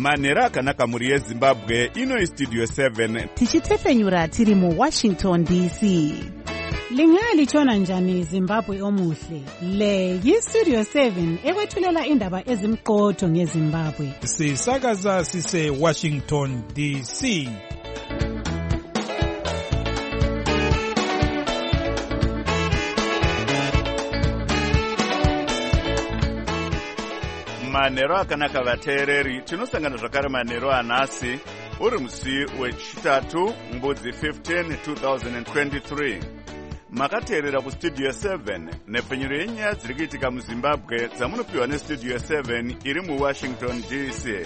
manhero akanaka mhuri yezimbabwe. Ino Studio 7 tichitefenyura tiri muWashington DC. Lingalitshona njani Zimbabwe omuhle? Le yiStudio 7 ekwethulela indaba ezimqotho ngeZimbabwe. Sisakaza sise Washington DC. manhero akanaka vateereri. Tinosangana zvakare manhero anhasi uri musi wechitatu mbudzi 15 2023. Makateerera kuStudio 7 nepfenyuro yenyaya dziri kuitika muZimbabwe dzamunopiwa neStudio 7 iri muWashington DC.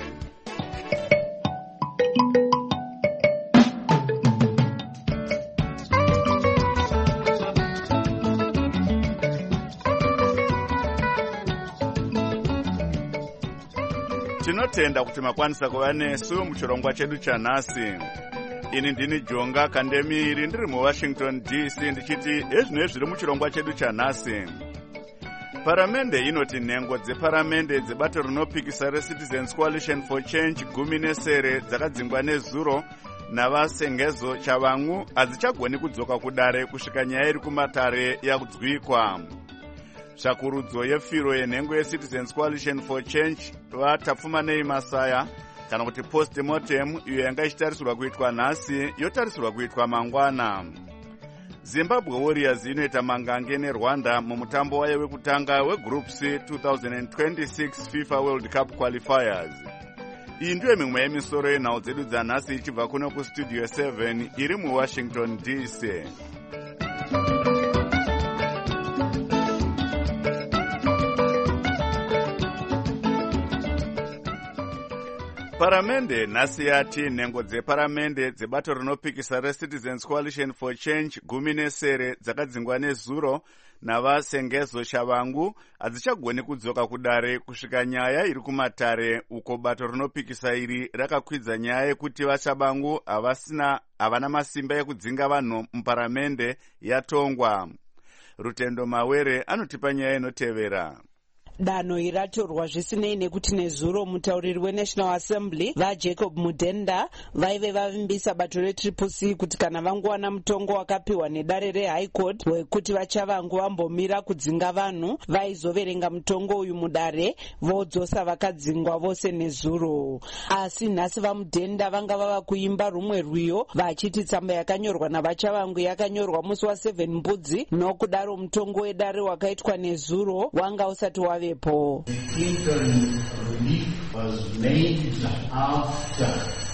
Tinotenda kuti makwanisa kuva nesu muchirongwa chedu chanhasi. Ini ndini Jonga Kandemiri ndiri muWashington DC ndichiti ezvinoi zviri muchirongwa chedu chanhasi. Paramende inoti nhengo dzeparamende dzebato rinopikisa reCitizens Coalition for Change 10 dzakadzingwa nezuro navasengezo chavangu hadzichagoni kudzoka kudare kusvika nyaya iri kumatare yakudzwikwa. Tsvakurudzo yefiro yenhengo yeCitizens Coalition for Change vatapfumanei Masaya kana kuti post-mortem iyo yanga ichitarisirwa kuitwa nhasi yotarisirwa kuitwa mangwana. Zimbabwe Warriors inoita mangange neRwanda mumutambo wayo wekutanga weGroup C 2026 FIFA World Cup Qualifiers. Iyi ndiyo mimwe yemisoro yenhau dzedu dzanhasi ichibva kuno kuStudio 7 iri muWashington DC. Paramende nhasi yati nhengo dzeparamende dzebato rinopikisa reCitizens Coalition for Change 10 dzakadzingwa nezuro navasengezo chavangu hadzichagoni kudzoka kudare kusvika nyaya iri kumatare uko bato rinopikisa iri rakakwidza nyaya yekuti vachabangu havana masimba ekudzinga vanhu muparamende yatongwa. Rutendo Mawere anotipa nyaya inotevera. Danho iratorwa zvisinei nekuti nezuro mutauriri weNational Assembly vaJacob Mudenda vaive vavimbisa bato reTriple-C kuti kana vangowana mutongo wakapiwa nedare reHigh Court wekuti vachavangu vambomira kudzinga vanhu vaizoverenga mutongo uyu mudare vodzosa vakadzingwa vose nezuro. Asi nhasi vaMudenda vanga vava kuimba rumwe rwiyo vachiti tsamba yakanyorwa navachavangu yakanyorwa musi wa7 mbudzi nokudaro mutongo wedare wakaitwa nezuro wanga usati wave. The interim relief was made after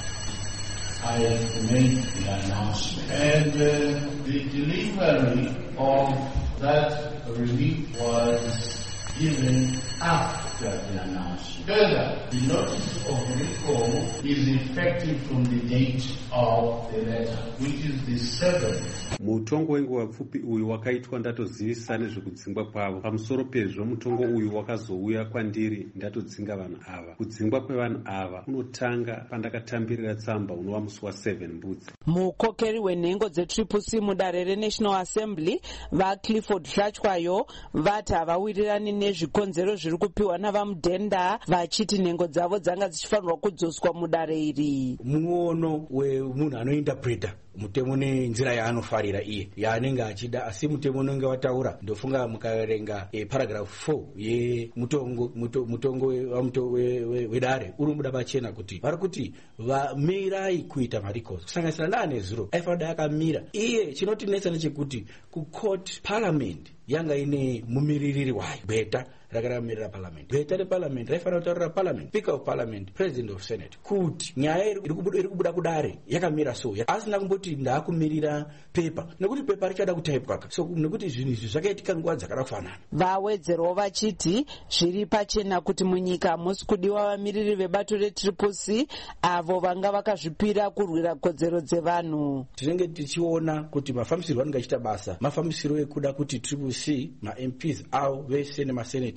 I made the announcement, and the delivery of that relief was given after the announcement. Further, the notice of recall is effective from the date of the letter, which is the 7th. Mutongo wenguva pfupi uyu wakaitwa ndatozivisa nezvekudzingwa kwavo. Pamusoro pezvo mutongo uyu wakazouya kwandiri ndatodzinga vanhu ava. Kudzingwa kwevanhu ava kunotanga pandakatambirira tsamba unova musi wa7 mbudzi. Mukokeri wenhengo dzeTriple-C mudare reNational Assembly vaClifford Hlatywayo vati havawirirani nezvikonzero zviri kupiwa navaMudenda vachiti nhengo dzavo dzanga dzichifanirwa kudzoswa mudare iri. Muono wemunhu anointerpreta mutemo nenzira yaanofarira iye yaanenge achida, asi mutemo unenge wataura. Ndofunga mukaverenga paragraph 4 yemutongo wedare uri muda pachena kuti vari kuti vamirai kuita maricos kusanganisira naane zuro aifanira yakamira. Iye chinotinetsa nechekuti kucourt parliament yanga ine mumiririri wayo gweta rakaramirira parliament. Gweta reparliament raifanira kutaurira parliament, speaker of parliament, president of senate kuti nyaya iri kubuda kudare yakamira so, asina kumboti ndaakumirira pepa nekuti pepa richada kutaipwa. So nekuti zvinhu izvi zvakaitika nguva dzakafanana. Vawedzerawo vachiti zviri pachena kuti munyika musi kudiwa vamiriri vebato reTriple-C avo vanga vakazvipira kurwira kodzero dzevanhu. Tinenge tichiona kuti mafambisiro anenge achita basa mafambisiro ekuda kuti Triple-C maMPs avo vese nemaseneta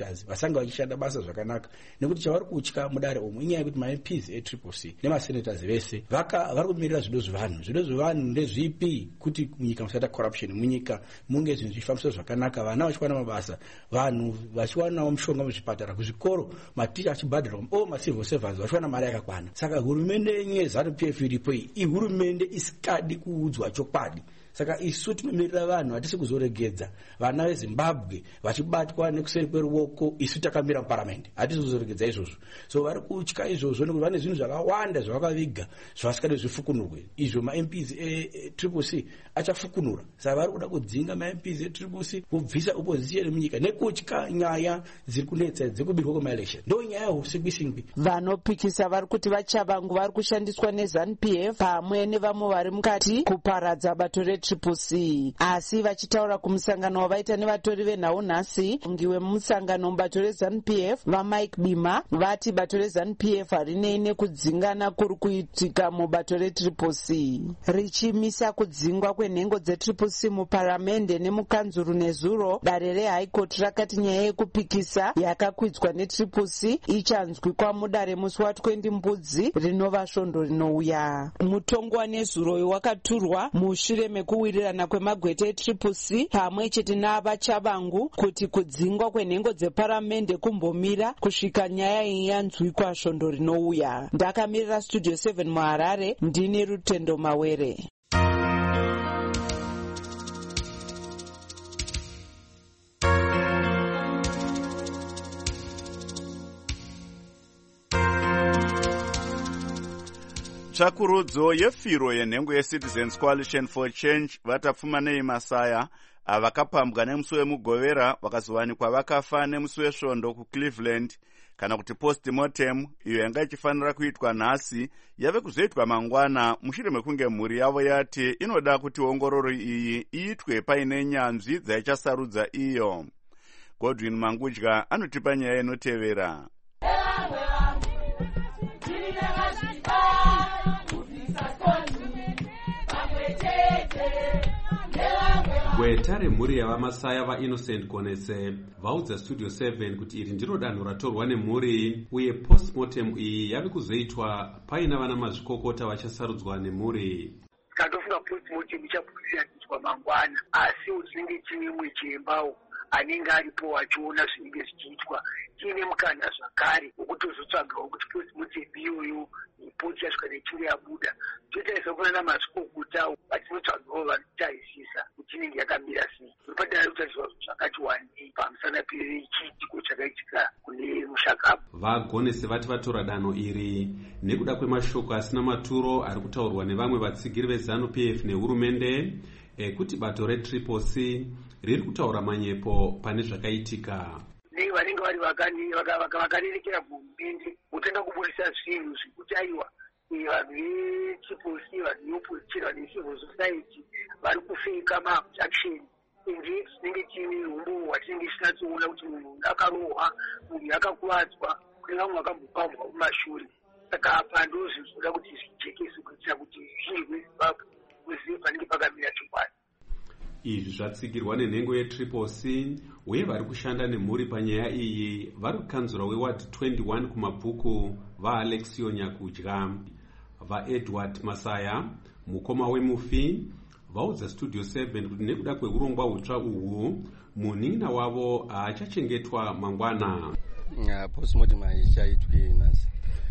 masenators vasanga vachishanda basa zvakanaka, nekuti chavari kutya mudare umu inyaya yekuti maMPs eTCC nemasenators vese vari kumirira zvido zvevanhu ndezvipi, kuti munyika musaita corruption, munyika munge zvinhu zvichifambiswa zvakanaka, vana vachiwana mabasa, vanhu vachiwanawo mushonga muzvipatara, kuzvikoro maticha achibhadharwa, macivil servants vachiwana mari yakakwana. Saka hurumende yenyu yeZANU-PF iripo iyi hurumende isikadi kuudzwa chokwadi. Saka isu tinomirira vanhu hatisi kuzoregedza vana veZimbabwe vachibatwa nekuseri kweruoko, isu takamira muparamendi, hatisi kuzoregedza izvozvo. So vari kutya izvozvo nekuti vane zvinhu zvakawanda zvavakaviga zvavasikadi zvifukunurwe, izvo maMPs eTCC achafukunura. Saka vari kuda kudzinga maMPs eTCC kubvisa opposition munyika nekutya nyaya dziri kunetsa dzekubirwa kwemaelection, ndo nyaya yeusingwi-singwi. Vanopikisa vari kuti vachavangu vari kushandiswa neZANU-PF pamwe nevamwe vari mukati kuparadza bato reTCC, asi vachitaura kumusangano wavaita nevatori venhau nhasi, ngiwe mumusangano mubato reZANU-PF vaMike Bima vati bato reZANU-PF harinei nekudzingana kuri kuitika mubato reTCC, richimisa kudzingwa kwenhengo dzeTCC muparamende nemukanzuru nezuro. Dare reHigh Court rakati nyaya yekupikisa yakakwidzwa neTCC ichanzwikwa mudare musi wa20 Mbudzi rinova svondo rinouya. Mutongo wanezuro wakaturwa mushure mekuwirirana kwemagwete eTCC pamwe chete navachavangu kuti kudzingwa kwenhengo dzeparamende kumbomira kusvika nyaya iyi yanzwikwa svondo rinouya. Ndakamirira Studio 7 muHarare, ndini Rutendo Mawere. Tsvakurudzo yefiro yenhengo yeCitizens Coalition for Change vatapfuma nei Masaya avakapambwa nemusi wemugovera vakazowanikwa vakafa nemusi wesvondo kuCleveland, kana kuti postmortem iyo yanga ichifanira kuitwa nhasi yave kuzoitwa mangwana mushure mekunge mhuri yavo yati inoda kuti ongororo iyi iitwe paine nyanzvi dzaichasarudza iyo. Godwin Mangudya anotipa nyaya inotevera. Gweta remhuri yavaMasaya vaInnocent Gonetse vaudza Studio 7 kuti iri ndiro danho ratorwa nemhuri, uye postmortem iyi yave kuzoitwa paina vana mazvikokota vachasarudzwa nemhuri. Katofunga postmortem ichapurisira kuitwa mangwana, asi uzinge chine mujembawo anenge aripo wachiona zvinenge zvichiitwa, tiine mukana zvakare wokutozotsvagawo kuti postmortem iyoyo ripoti yasvika nechure yabuda totaisa kunana mazvikokutawo vatinotsvagawo vanotayisisa kuti inenge yakamira sei, padare kutariswa zvakati wandei pamusana pechiitiko chakaitika kune Mushakapu. Vagonese vati vatora danho iri nekuda kwemashoko asina maturo ari kutaurwa nevamwe vatsigiri veZANU-PF nehurumende kuti bato reTCC riri kutaura manyepo pane zvakaitika. Vanenge vari vakarerekera kuhurumende kutenda kuburisa zvinhu zvekuti aiwa vanhu veTCC, vanhu veopposition, vanhu vecivil society vari kufeka maabstraction indeed tinenge tiine humbo hwatinenge tisinatsoona kuti munhu akarohwa, munhu akakuvadzwa, kune vamwe vakambopambwa kumashure. Saka apa ndo zvinhu zvinoda kuti zvijekese kuitira kuti zvinhu zveZimbabwe kuzive panenge pakamira chokwadi. Izvi zvatsigirwa nenhengo yeTCC, uye vari kushanda nemhuri panyaya iyi vari kukanzura weward 21 kumabhuku vaAlexio Nyakudya. VaEdward Masaya, mukoma wemufi, vaudza Studio 7 kuti nekuda kweurongwa hutsva uhwu munhin'a wavo haachachengetwa mangwana. Postmortem haichaitwi nhasi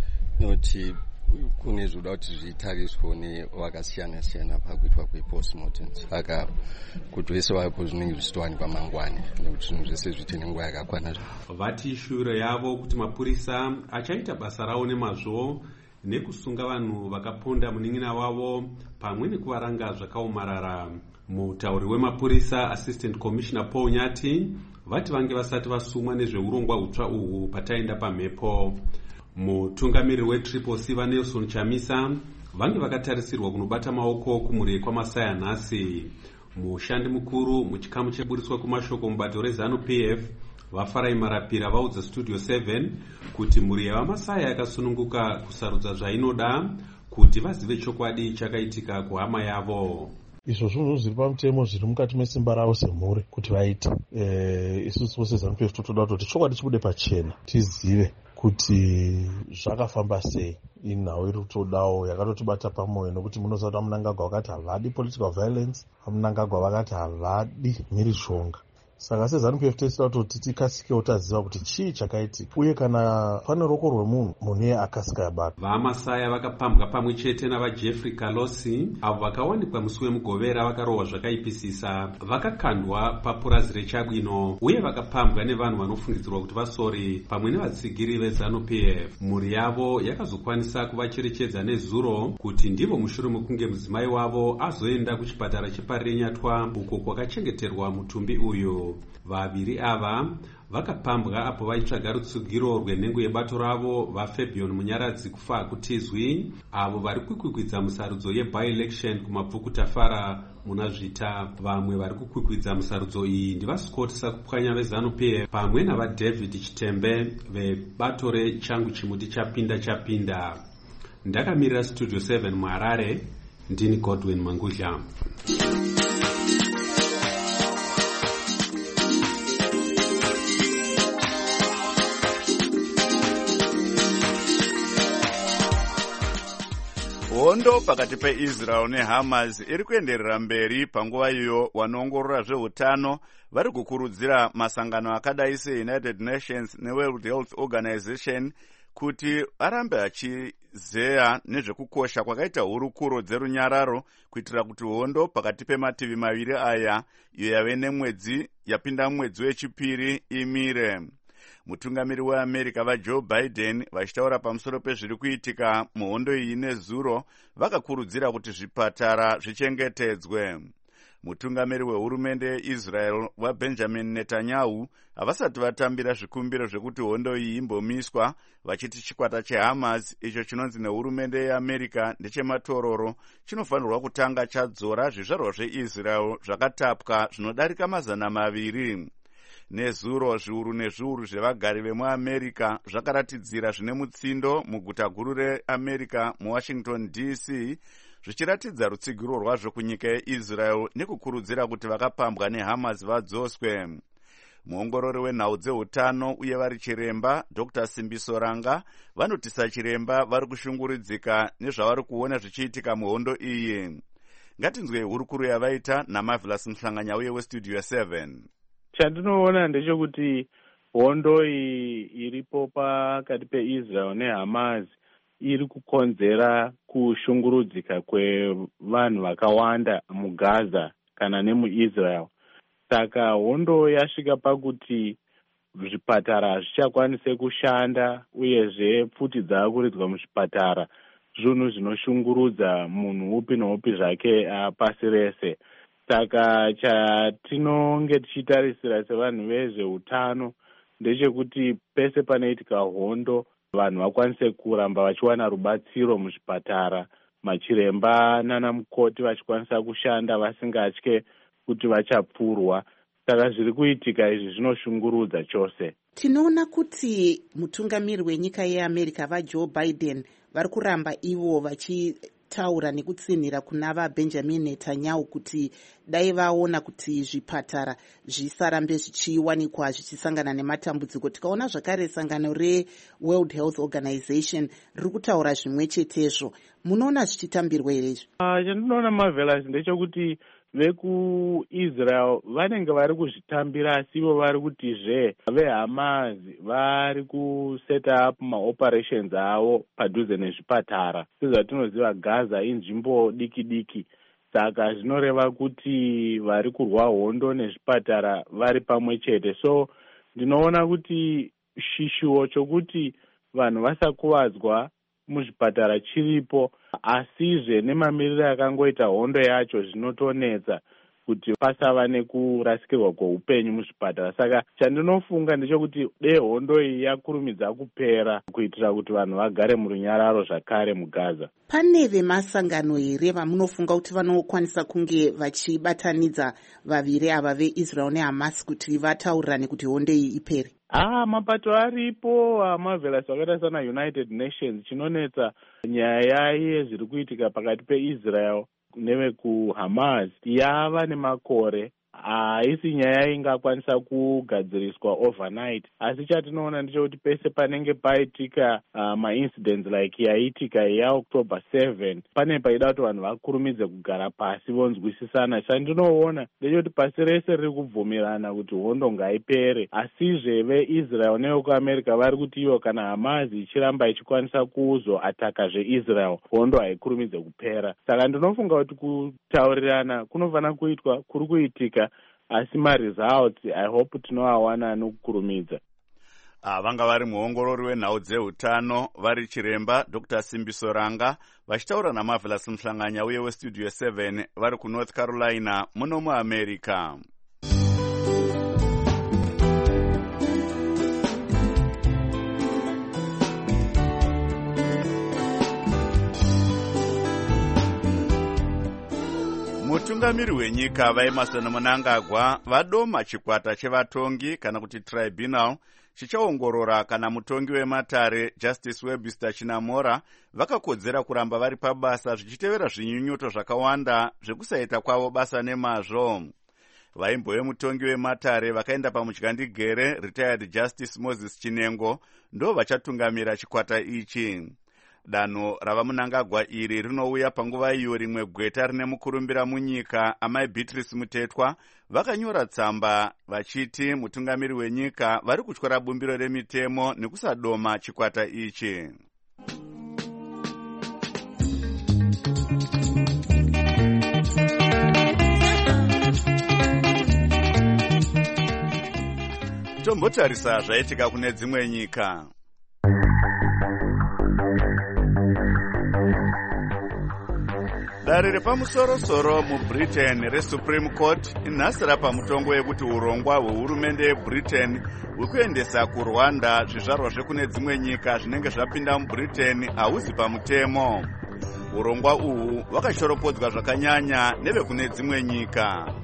nekuti kune zvoda kuti zvitariswe nevakasiyana-siyana pakuitwa kwepostmortem. Saka kuti vese vapo zvinenge zvichitowanikwa mangwani nekuti zvinhu zvese zviite nenguva yakakwana. Vati shure yavo kuti mapurisa achaita basa ravo nemazvo nekusunga vanhu vakaponda munhin'ina wavo pamwe nekuvaranga zvakaomarara. Mutauri wemapurisa Assistant Commissioner Paul Nyati vati vange vasati vasumwa nezveurongwa hutsva uhwu pataenda pamhepo. Mutungamiriri weTCC vaNelson Chamisa vange vakatarisirwa kunobata maoko kumhuri kwaMasaya nhasi. Mushandi mukuru muchikamu cheburiswa kumashoko mubato reZANU-PF vaFarai Marapira vaudza Studio 7 kuti mhuri yavaMasaya yakasununguka kusarudza zvainoda kuti vazive chokwadi chakaitika kuhama yavo. izvo zvinhu zviri pamutemo zviri mukati mesimba ravo semhuri kuti vaite. Isusu seZANU-PF totoda kutoti chokwadi chibude pachena tizive kuti zvakafamba sei. Inhau iri kutodawo yakatotibata pamwoyo nokuti munoziva kuti vaMunangagwa vakati havadi political violence, vaMunangagwa vakati havadi mhirizhonga. Saka seZANU-PF tesida kutoti tikasikewo taziva kuti chii chakaitika uye kana pane ruoko rwemunhu iye akasika yabata. VaMasai vakapambwa pamwe chete navaJeffrey Kalosi avo vakawanikwa musi wemugovera vakarohwa zvakaipisisa vakakandwa papurazi reChabwino uye vakapambwa nevanhu vanofungidzirwa kuti vasori pamwe nevatsigiri veZANU-PF. Mhuri yavo yakazokwanisa kuvacherechedza nezuro kuti ndivo mushure mekunge mudzimai wavo azoenda kuchipatara cheParirenyatwa uko kwakachengeterwa mutumbi uyu. Vaviri ava vakapambwa apo vaitsvaga rutsugiro rwenhengo yebato ravo vaFabian Munyaradzi kufa hakutizwi avo vari kukwikwidza musarudzo yeby-election kumabvukutafara muna Zvita. Vamwe vari kukwikwidza musarudzo iyi ndivaScott Sakupwanya veZANU-PF pamwe navaDavid Chitembe vebato rechangu chimuti chapinda. Ndakamirira Studio 7 muHarare, ndini Godwin Mangudla. Hondo pakati peIsrael neHamas iri kuenderera mberi panguva iyo wanoongorora zveutano vari kukurudzira masangano akadai seUnited Nations neWorld Health Organization kuti arambe achizeya nezvekukosha kwakaita hurukuro dzerunyararo kuitira kuti hondo pakati pemativi maviri aya iyo yave nemwedzi yapinda mwedzi wechipiri imire. Mutungamiri weAmerica vaJoe Biden vachitaura pamusoro pezviri kuitika muhondo iyi nezuro vakakurudzira kuti zvipatara zvichengetedzwe. Mutungamiri wehurumende yeIsrael waBenjamin Netanyahu havasati vatambira zvikumbiro zvekuti hondo iyi imbomiswa, vachiti chikwata cheHamas icho chinonzi nehurumende yeAmerica ndechematororo chinofanirwa kutanga chadzora zvizvarwa zveIsrael zvakatapwa zvinodarika 200. Nezuro zviuru nezviuru zvevagari vemuAmerica zvakaratidzira zvine mutsindo muguta guru reAmerica muWashington DC zvichiratidza rutsigiro rwazvo kunyika yeIsrael nekukurudzira kuti vakapambwa neHamas vadzoswe. Muongorori wenhau dzeutano uye vari chiremba Dr. Simbiso Ranga vanoti sachiremba vari kushungurudzika nezvavari kuona zvichiitika muhondo iyi. Ngatinzwe hurukuro yavaita naMarvelous Mhlanganya uye weStudio 7. Chandinoona ndechekuti hondo iyi iripo pakati peIsrael neHamas iri kukonzera kushungurudzika kwevanhu vakawanda muGaza kana nemuIsrael. Saka hondo yasvika pakuti zvipatara hazvichakwanise kushanda uyezve pfuti dzaakuridzwa muzvipatara zvinhu zvinoshungurudza munhu upi noupi zvake pasi rese. Saka chatinonge tichitarisira sevanhu vezveutano ndechekuti pese panoitika hondo vanhu vakwanise kuramba vachiwana rubatsiro muzvipatara, machiremba nana mukoti vachikwanisa kushanda vasingatye kuti vachapfurwa. Saka zviri kuitika izvi zvinoshungurudza chose. Tinoona kuti mutungamiri wenyika yeAmerica vaJoe Biden vari kuramba ivo vachitaura nekutsinhira kuna vaBenjamin Netanyahu kuti dai vaona kuti zvipatara zvisarambe zvichiwanikwa zvichisangana nematambudziko. Tikaona zvakare sangano reWorld Health Organization riri kutaura zvimwe chetezvo. Munoona zvichitambirwa here izvi? Chandinoona Marvelous ndechekuti vekuIsrael vanenge vari kuzvitambira asi ivo vari kutizve veHamas vari kuset up maoperations avo padhuze nezvipatara. Sezvatinoziva Gaza inzvimbo diki diki, saka zvinoreva kuti vari kurwa hondo nezvipatara vari pamwe chete. So ndinoona kuti shishuwo chokuti vanhu vasakuvadzwa muzvipatara chiripo, asizve nemamiriro akangoita hondo yacho zvinotonetsa kuti pasava nekurasikirwa kweupenyu muzvipatara. Saka chandinofunga ndechekuti dei hondo iyi yakurumidza kupera kuitira kuti vanhu vagare murunyararo zvakare muGaza. Pane vemasangano here vamunofunga kuti vanokwanisa kunge vachibatanidza vaviri ava veIsrael neHamas kuti vataurirane kuti hondo iyi ipere? Mapato aripo Marvelous akaita sana United Nations chinonetsa nyaya yezviri kuitika pakati peIsrael nevekuhamas yava nemakore. Haisi nyaya ingakwanisa kugadziriswa overnight, asi chatinoona ndechekuti pese panenge paitika maincidents like yaitika yaOctober 7 pane paida kuti vanhu vakurumidze kugara pasi vonzwisisana. Chandinoona ndechekuti pasi rese riri kubvumirana kuti hondo ngaipere, asizve veIsrael nevekuamerica vari kuti ivo kana Hamazi ichiramba ichikwanisa kuzoataka zveIsrael hondo haikurumidze kupera. Saka ndinofunga kuti kutaurirana kunofanira kuitwa, kuri kuitika, asi maresults I hope tinoawana anokurumidza. Vanga vari muongorori wenhau dzeutano vari chiremba Dr. Simbiso Ranga vachitaura naMarvelous Mhlanganya uye weStudio 7 vari kuNorth Carolina muno muAmerica. Mutungamiri wenyika vaEmmerson Mnangagwa vadoma chikwata chevatongi kana kuti tribunal chichaongorora kana mutongi wematare Justice Webster Chinamora vakakodzera kuramba vari pabasa zvichitevera zvinyunyuto zvakawanda zvekusaita kwavo basa nemazvo. Vaimbo vemutongi wematare vakaenda pamudyandegere retired Justice Moses Chinengo ndo vachatungamira chikwata ichi. Danho rava Mnangagwa iri rinouya panguva iyo rimwe gweta rine mukurumbira munyika amai Beatrice Mutetwa vakanyora tsamba vachiti mutungamiri wenyika vari kutyora bumbiro remitemo nekusadoma chikwata ichi. Tombotarisa zvaitika kune dzimwe nyika. Dare repamusoro-soro muBritain reSupreme Court inhasi rapa mutongo wekuti urongwa hwehurumende yeBritain hwekuendesa kuRwanda zvizvarwa zvekune dzimwe nyika zvinenge zvapinda muBritain hauzi pamutemo. Urongwa uhu hwakashoropodzwa zvakanyanya nevekune dzimwe nyika.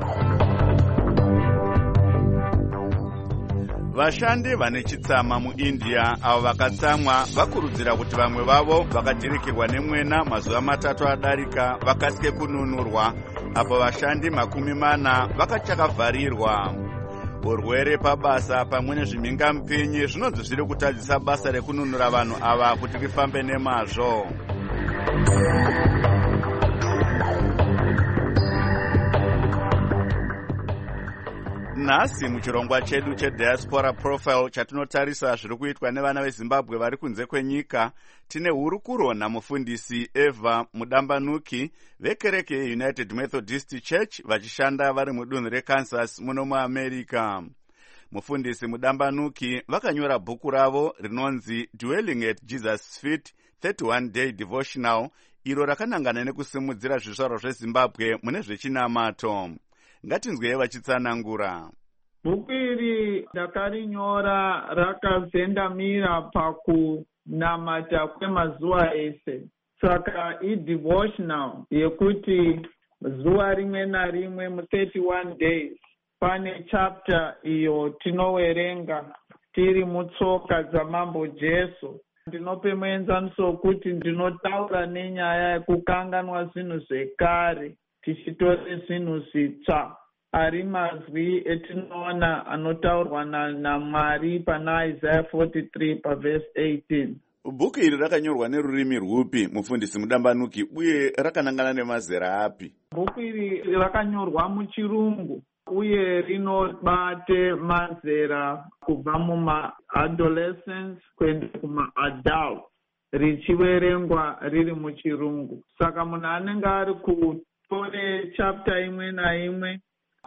Vashandi vane chitsama muIndia avo vakatsamwa vakurudzira kuti vamwe vavo vakadirikirwa nemwena mazuva 3 adarika vakatye kununurwa, apo vashandi 40 vakachakavharirwa. Urwere pabasa pamwe nezvimhingamupinyi zvinonzi zviri kutadzisa basa rekununura vanhu ava kuti rifambe nemazvo. Nhasi muchirongwa chedu cheDiaspora Profile chatinotarisa zviri kuitwa nevana veZimbabwe vari kunze kwenyika, tine hurukuro namufundisi Eva Mudambanuki vekereke yeUnited Methodist Church vachishanda vari mudunhu reKansas muno muAmerica. Mufundisi Mudambanuki vakanyora bhuku ravo rinonzi Dwelling at Jesus' Feet 31-day devotional, iro rakanangana nekusimudzira zvizvarwa zveZimbabwe mune zvechinamato. Ngatinzwei vachitsanangura. Bhuku iri ndakarinyora rakazendamira pakunamata kwemazuva ese. Saka idevotional yekuti zuva rimwe narimwe mu31 days pane chapter iyo tinowerenga tiri mutsoka dzamambo Jesu. Ndinope muenzaniso kuti ndinotaura nenyaya yekukanganwa zvinhu zvekare tichitore zvinhu zvitsva, ari mazwi etinoona anotaurwa naMwari pana Isaiah 43 pavhesi 18. Bhuku iri rakanyorwa nerurimi rwupi mufundisi Mudambanuki, uye rakanangana nemazera api? Bhuku iri rakanyorwa muchirungu uye rinobate mazera kubva muma-adolescence kuenda kuma-adult, richiverengwa riri muchirungu. Saka munhu anenge ari kutore chapter imwe naimwe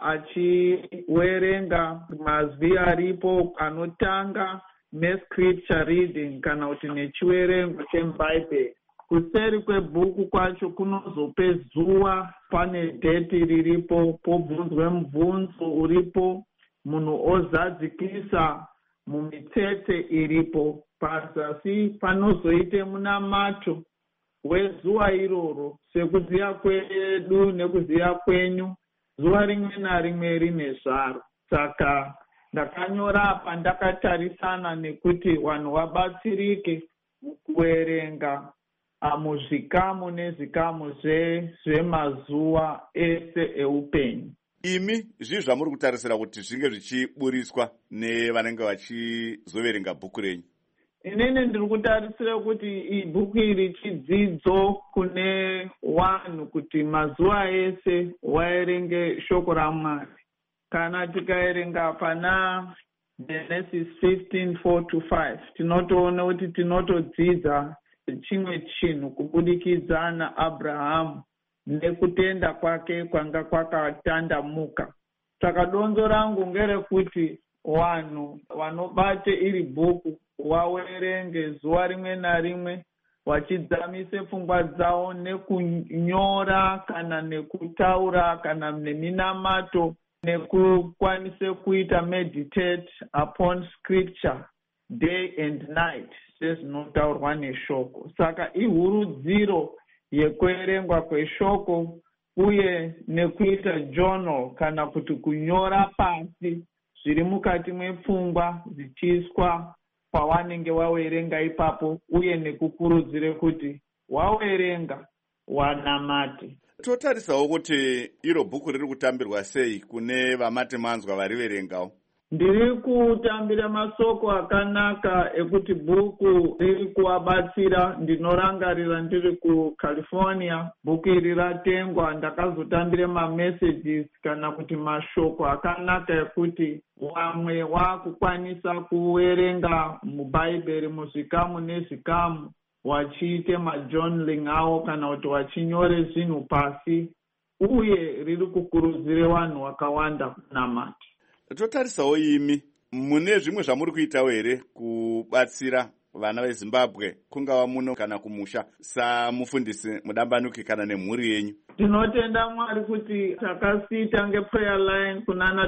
achiwerenga mazwi aripo anotanga nescripture reading kana kuti nechiwerengo chemubhaibheri. Kuseri kwebhuku kwacho kunozope zuva, pane dheti riripo, pobvunzwe mubvunzo uripo, munhu ozadzikisa mumitsetse iripo. Pazasi panozoite munamato wezuva iroro, sekuziva kwedu nekuziva kwenyu, zuva rimwe narimwe rine zvaro. Saka ndakanyora apa ndakatarisana nekuti vanhu vabatsirike mukuverenga muzvikamu nezvikamu zvemazuva ese eupenyu. Imi zvii zvamuri kutarisira kuti zvinge zvichiburiswa nevanenge vachizoverenga bhuku renyu? Inini ndiri kutarisira kuti bhuku iri chidzidzo kune vanhu kuti mazuva ese vaerenge shoko raMwari. Kana tikaerenga pana Genesis 15:4-5 tinotoona kuti tinotodzidza chimwe chinhu kubudikidza naAbhurahamu nekutenda kwake kwanga kwakatandamuka. Saka donzo rangu ngerekuti vanhu vanobate iri bhuku vawerenge zuva rimwe narimwe vachidzamise pfungwa dzavo nekunyora kana nekutaura kana neminamato nekukwanise kuita meditate upon scripture day and night sezvinotaurwa neshoko. Saka ihurudziro yekuerengwa kweshoko uye nekuita journal kana kuti kunyora pasi zviri mukati mwepfungwa zvichiiswa pawanenge wawerenga ipapo uye nekukurudzire kuti wawerenga wanamate. Totarisawo kuti iro bhuku riri kutambirwa sei kune vamatemanzwa variverengawo? Ndiri kutambira masoko akanaka ekuti bhuku riri kuvabatsira. Ndinorangarira ndiri kuCalifornia, bhuku iri ratengwa, ndakazotambire mamessages kana kuti mashoko akanaka ekuti vamwe vakukwanisa kuverenga mubhaibheri muzvikamu nezvikamu vachiite majournaling avo kana kuti vachinyore zvinhu pasi, uye riri kukurudzire vanhu vakawanda kunamata. Totarisawo imi, mune zvimwe zvamuri kuitawo here kubatsira vana veZimbabwe kungava muno kana kumusha samufundisi mudambanuki kana nemhuri yenyu? Tinotenda Mwari kuti takasiita ngeprayer line kunana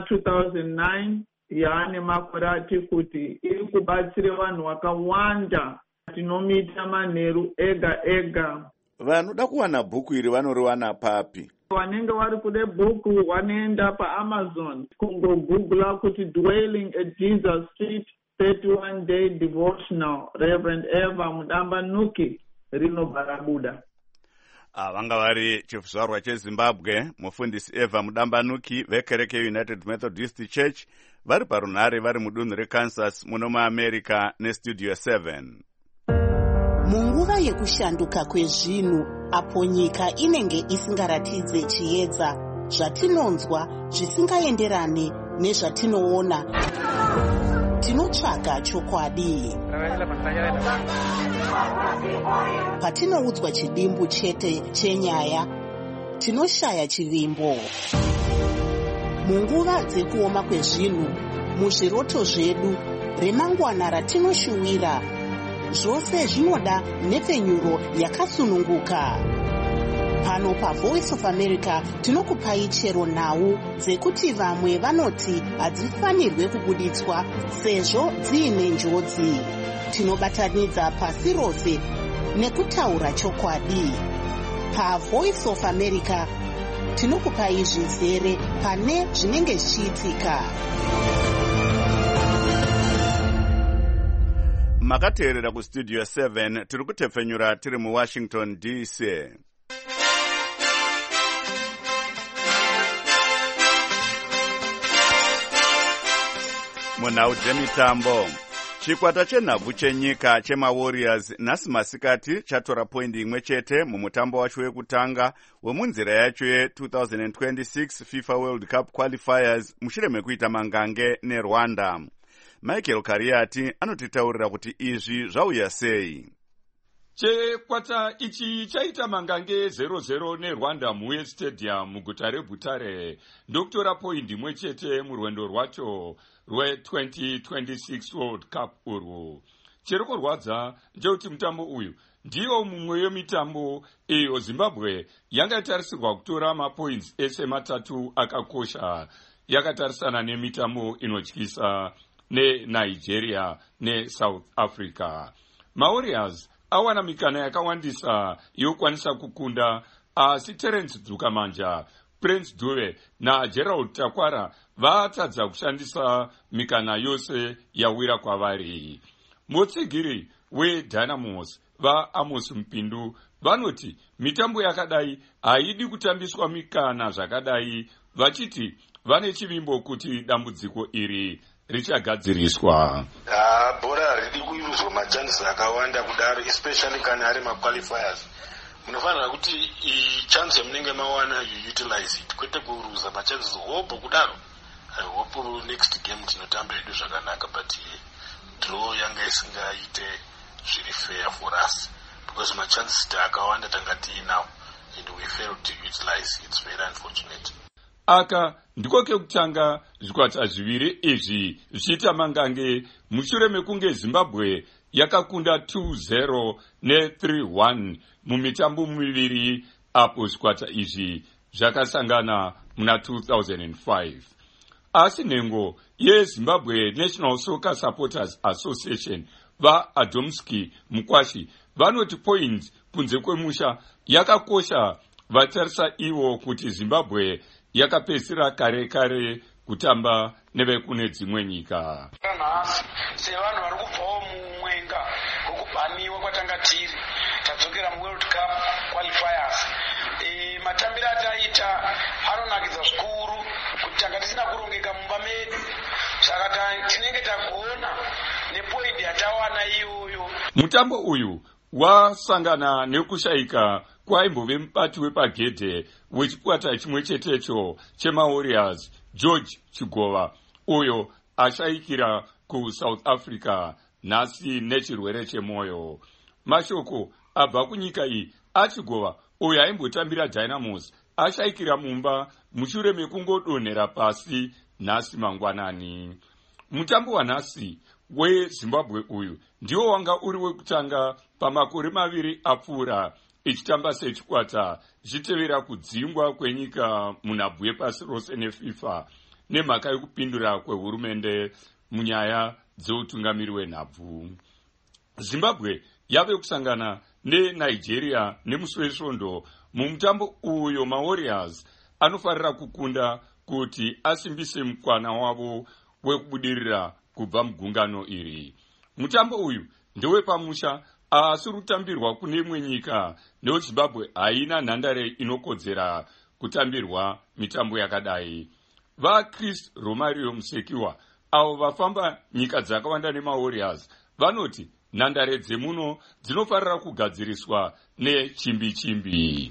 2009 yaane makore ati kuti iri kubatsire vanhu vakawanda. Tinomita manheru ega ega. Vanoda kuwana bhuku iri vanoriwana papi? Vanenge vari kude bhuku vanoenda paAmazon kungogoogla kuti Dwelling at Jesus Street 31 Day Devotional Reverend Eva Mudambanuki rinobva rabuda. Vanga vari chizvarwa cheZimbabwe, mufundisi Eva Mudambanuki vekereke United Methodist Church, vari parunhare vari mudunhu reKansas muno muAmerica neStudio 7. Munguva yekushanduka kwezvinhu, apo nyika inenge isingaratidze chiedza, zvatinonzwa zvisingaenderane nezvatinoona, tinotsvaga chokwadi. Patinoudzwa chidimbu chete chenyaya, tinoshaya chivimbo. Munguva dzekuoma kwezvinhu, muzviroto zvedu, remangwana ratinoshuwira, zvose zvinoda nhepfenyuro yakasununguka. Pano paVoice of America tinokupai chero nhau dzekuti vamwe vanoti hadzifanirwe kubuditswa sezvo dziine njodzi. Tinobatanidza pasi rose nekutaura chokwadi. PaVoice of America tinokupai zvizere pane zvinenge zvichiitika. Makateerera kuStudio 7, tiri kutepfenyura tiri muWashington DC. Munhau dzemitambo, chikwata chenhabvu chenyika chemaWarriors nhasi masikati chatora poindi imwe chete mumutambo wacho wekutanga wemunzira yacho ye2026 FIFA World Cup Qualifiers mushure mekuita mangange neRwanda. Michael Kariati anotitaurira kuti izvi zvauya sei. Chikwata ichi chaita mangange 0-0 neRwanda muWe Stadium muguta reButare ndokutora poindi imwe chete murwendo rwacho rwe2026 World Cup urwu. Chiri kurwadza ndechekuti mutambo uyu ndiwo mumwe wemitambo iyo Zimbabwe yanga itarisirwa kutora mapoints ese matatu akakosha, yakatarisana nemitambo inotyisa neNigeria neSouth Africa. MaWarriors awana mikana yakawandisa yokwanisa kukunda, asi Terence Dzukamanja, Prince Dube naGerald Takwara vatadza kushandisa mikana yose yawira kwavari. Mutsigiri weDynamos vaAmos Mupindu vanoti mitambo yakadai haidi kutambiswa mikana zvakadai, vachiti vane chivimbo kuti dambudziko iri richagadziriswa. Bhora haridi kuiruzwa machances akawanda kudaro, especially kana ari maqualifiers. Munofanira kuti chance yamunenge mawana you utilize it, kwete kuruza machances hope kudaro. I hope next game tinotamba hedu zvakanaka, but draw yanga isingaite zviri fair for us because machances akawanda tanga tiinawo and we failed to utilize. It's very unfortunate. Aka ndiko kekutanga zvikwata zviviri izvi zvichiita mangange mushure mekunge Zimbabwe yakakunda 2-0 ne3-1 mumitambo miviri apo zvikwata izvi zvakasangana muna 2005. Asi nhengo yeZimbabwe National Soccer Supporters Association vaAdomski Mukwashi vanoti point kunze kwemusha yakakosha, vatarisa ivo kuti Zimbabwe yakapedzisira kare kutamba nevekune dzimwe nyika. Nhasi sevanhu vari kubvawo mumwenga wokubhaniwa kwatanga tiri tadzokera muWorld Cup qualifiers, matambiro ataita anonakidza zvikuru kuti tanga tisina kurongeka mumba medu, saka tinenge tagona nepoindi yatawana iyoyo. Mutambo uyu wasangana nekushayika kwaimbove mubati wepagedhe wechikwata chimwe chetecho chemaWarriors George Chigova, uyo ashayikira kuSouth Africa nhasi nechirwere chemwoyo. Mashoko abva kunyika iyi aChigova, uyo aimbotambira Dynamos, ashayikira mumba mushure mekungodonhera pasi nhasi mangwanani. Mutambo wanhasi weZimbabwe uyu ndiwo wanga uri wekutanga pamakore maviri apfuura ichitamba sechikwata zvichitevera kudzingwa kwenyika munhabvu yepasi rose neFIFA nemhaka yekupindura kwehurumende munyaya dzeutungamiri hwenhabvu. Zimbabwe yave kusangana neNigeria nemusi wesvondo mumutambo uyo maWarriors anofarira kukunda kuti asimbise mukwana wavo wekubudirira kubva mugungano iri. Mutambo uyu ndewepamusha asi rutambirwa kune imwe nyika, neZimbabwe haina nhandare inokodzera kutambirwa mitambo yakadai. VaChris Romario Musekiwa avo vafamba nyika dzakawanda nemaWarriors vanoti nhandare dzemuno dzinofarira kugadziriswa nechimbi-chimbi.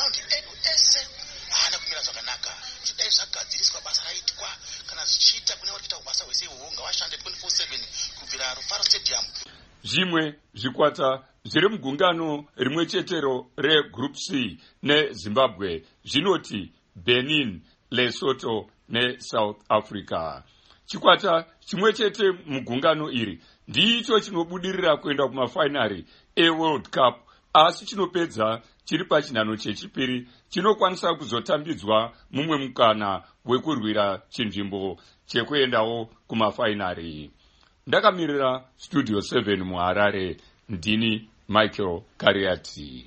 Zvimwe zvikwata zviri mugungano rimwe chetero reGroup C neZimbabwe zvinoti Benin, Lesotho neSouth Africa. Chikwata chimwe chete mugungano iri ndicho chinobudirira kuenda kumafainari eWorld Cup, asi chinopedza chiri pachinhano chechipiri chinokwanisa kuzotambidzwa mumwe mukana wekurwira chinzvimbo chekuendawo kumafainari. Ndakamirira Studio 7 muHarare, ndini Michael Kariati.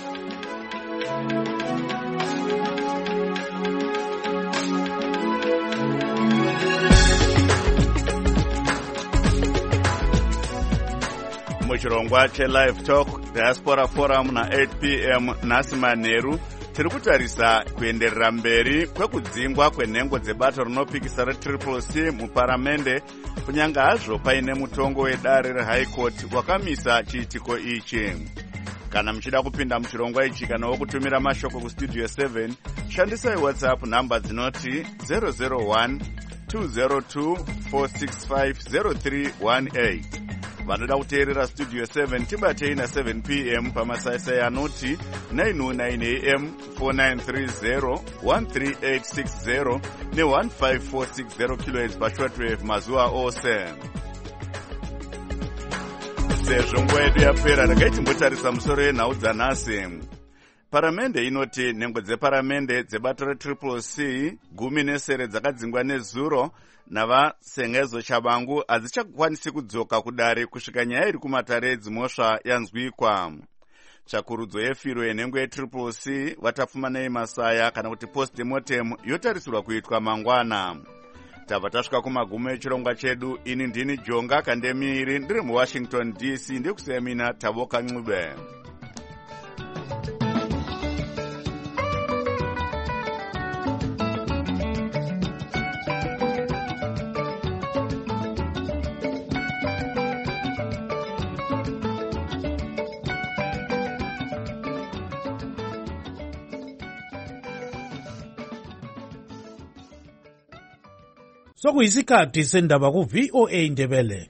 Muchirongwa cheLive Talk Diaspora Forum na 8 p.m. nhasi manheru tiri kutarisa kuenderera mberi kwekudzingwa kwenhengo dzebato rinopikisa reCCC muparamende, kunyange hazvo paine mutongo wedare reHigh Court wakamisa chiitiko ichi. Kana muchida kupinda muchirongwa ichi kana wokutumira mashoko kuStudio 7, shandisai WhatsApp nhamba dzinoti 001 202 465 0318. Vanoda kuteerera Studio 7 tibatei na7 p.m. pamasaisai anoti 909 am 4930 13860 ne1546 kHz pashortwave mazuva ose. Sezvo nguva yedu yapera, regai timbotarisa musoro yenhau dzanhasi. Paramende inoti nhengo dzeparamende dzebato reCCC 10 dzakadzingwa nezuro navasengezo Chabangu hadzichakwanisi kudzoka kudare kusvika nyaya iri kumatare edzimhosva yanzwikwa. Chakurudzo yefiro yenhengo yeCCC Watapfumanei Masaya kana kuti postmortem yotarisirwa kuitwa mangwana. tabva tasvika kumagumo echirongwa chedu. Ini ndini Jonga Kandemiri ndiri muWashington DC ndikusemina Tavoka Ncube. Sokuyisikhathi sendaba ku VOA Ndebele.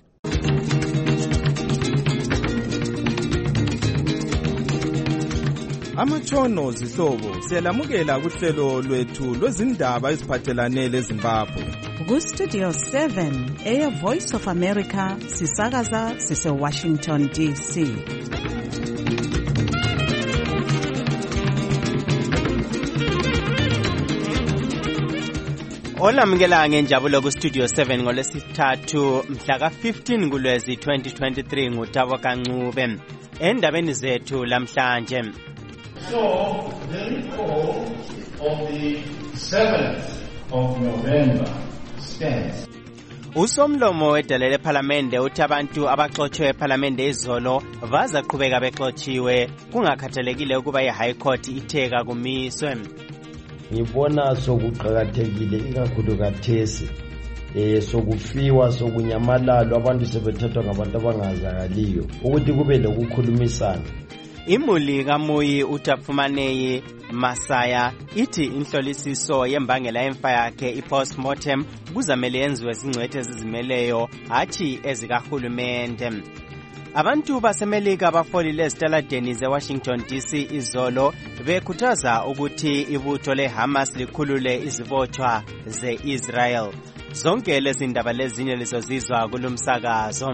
Amatshono zihlobo siyalamukela kuhlelo lwethu lwezindaba eziphathelane leZimbabwe. Ku Studio 7 Air Voice of America sisakaza sise Washington DC. Olamukela ngenjabulo ku Studio 7 ngolesithathu mhla ka-15 kuLwezi 2023 nguTavoka Ncube. Endabeni zethu lamhlanje. So, the recall of the 7th of November stands. Usomlomo wedale lePhalamende uthi abantu abaxotshwe ePhalamende izolo bazaqhubeka bexotshiwe kungakhathalekile ukuba iHigh Court itheka kumiswe. Ngibona sokuqhakathekile ikakhulu kathesi sokufiwa sokunyamalalo abantu sebethathwa ngabantu abangazakaliyo ukuthi kube lokukhulumisana. Imuli kaMuyi uTapfumaneyi Masaya ithi inhlolisiso yembangela yemfa yakhe i-postmortem kuzamele yenziwe zingcwethe ezizimeleyo hathi ezikahulumende. Abantu basemelika abafolile ezitaladeni zeWashington DC izolo bekhuthaza ukuthi ibutho leHamas likhulule izibotshwa ze-Israel. Zonke lezi ndaba lezinye lizozizwa kulumsakazo.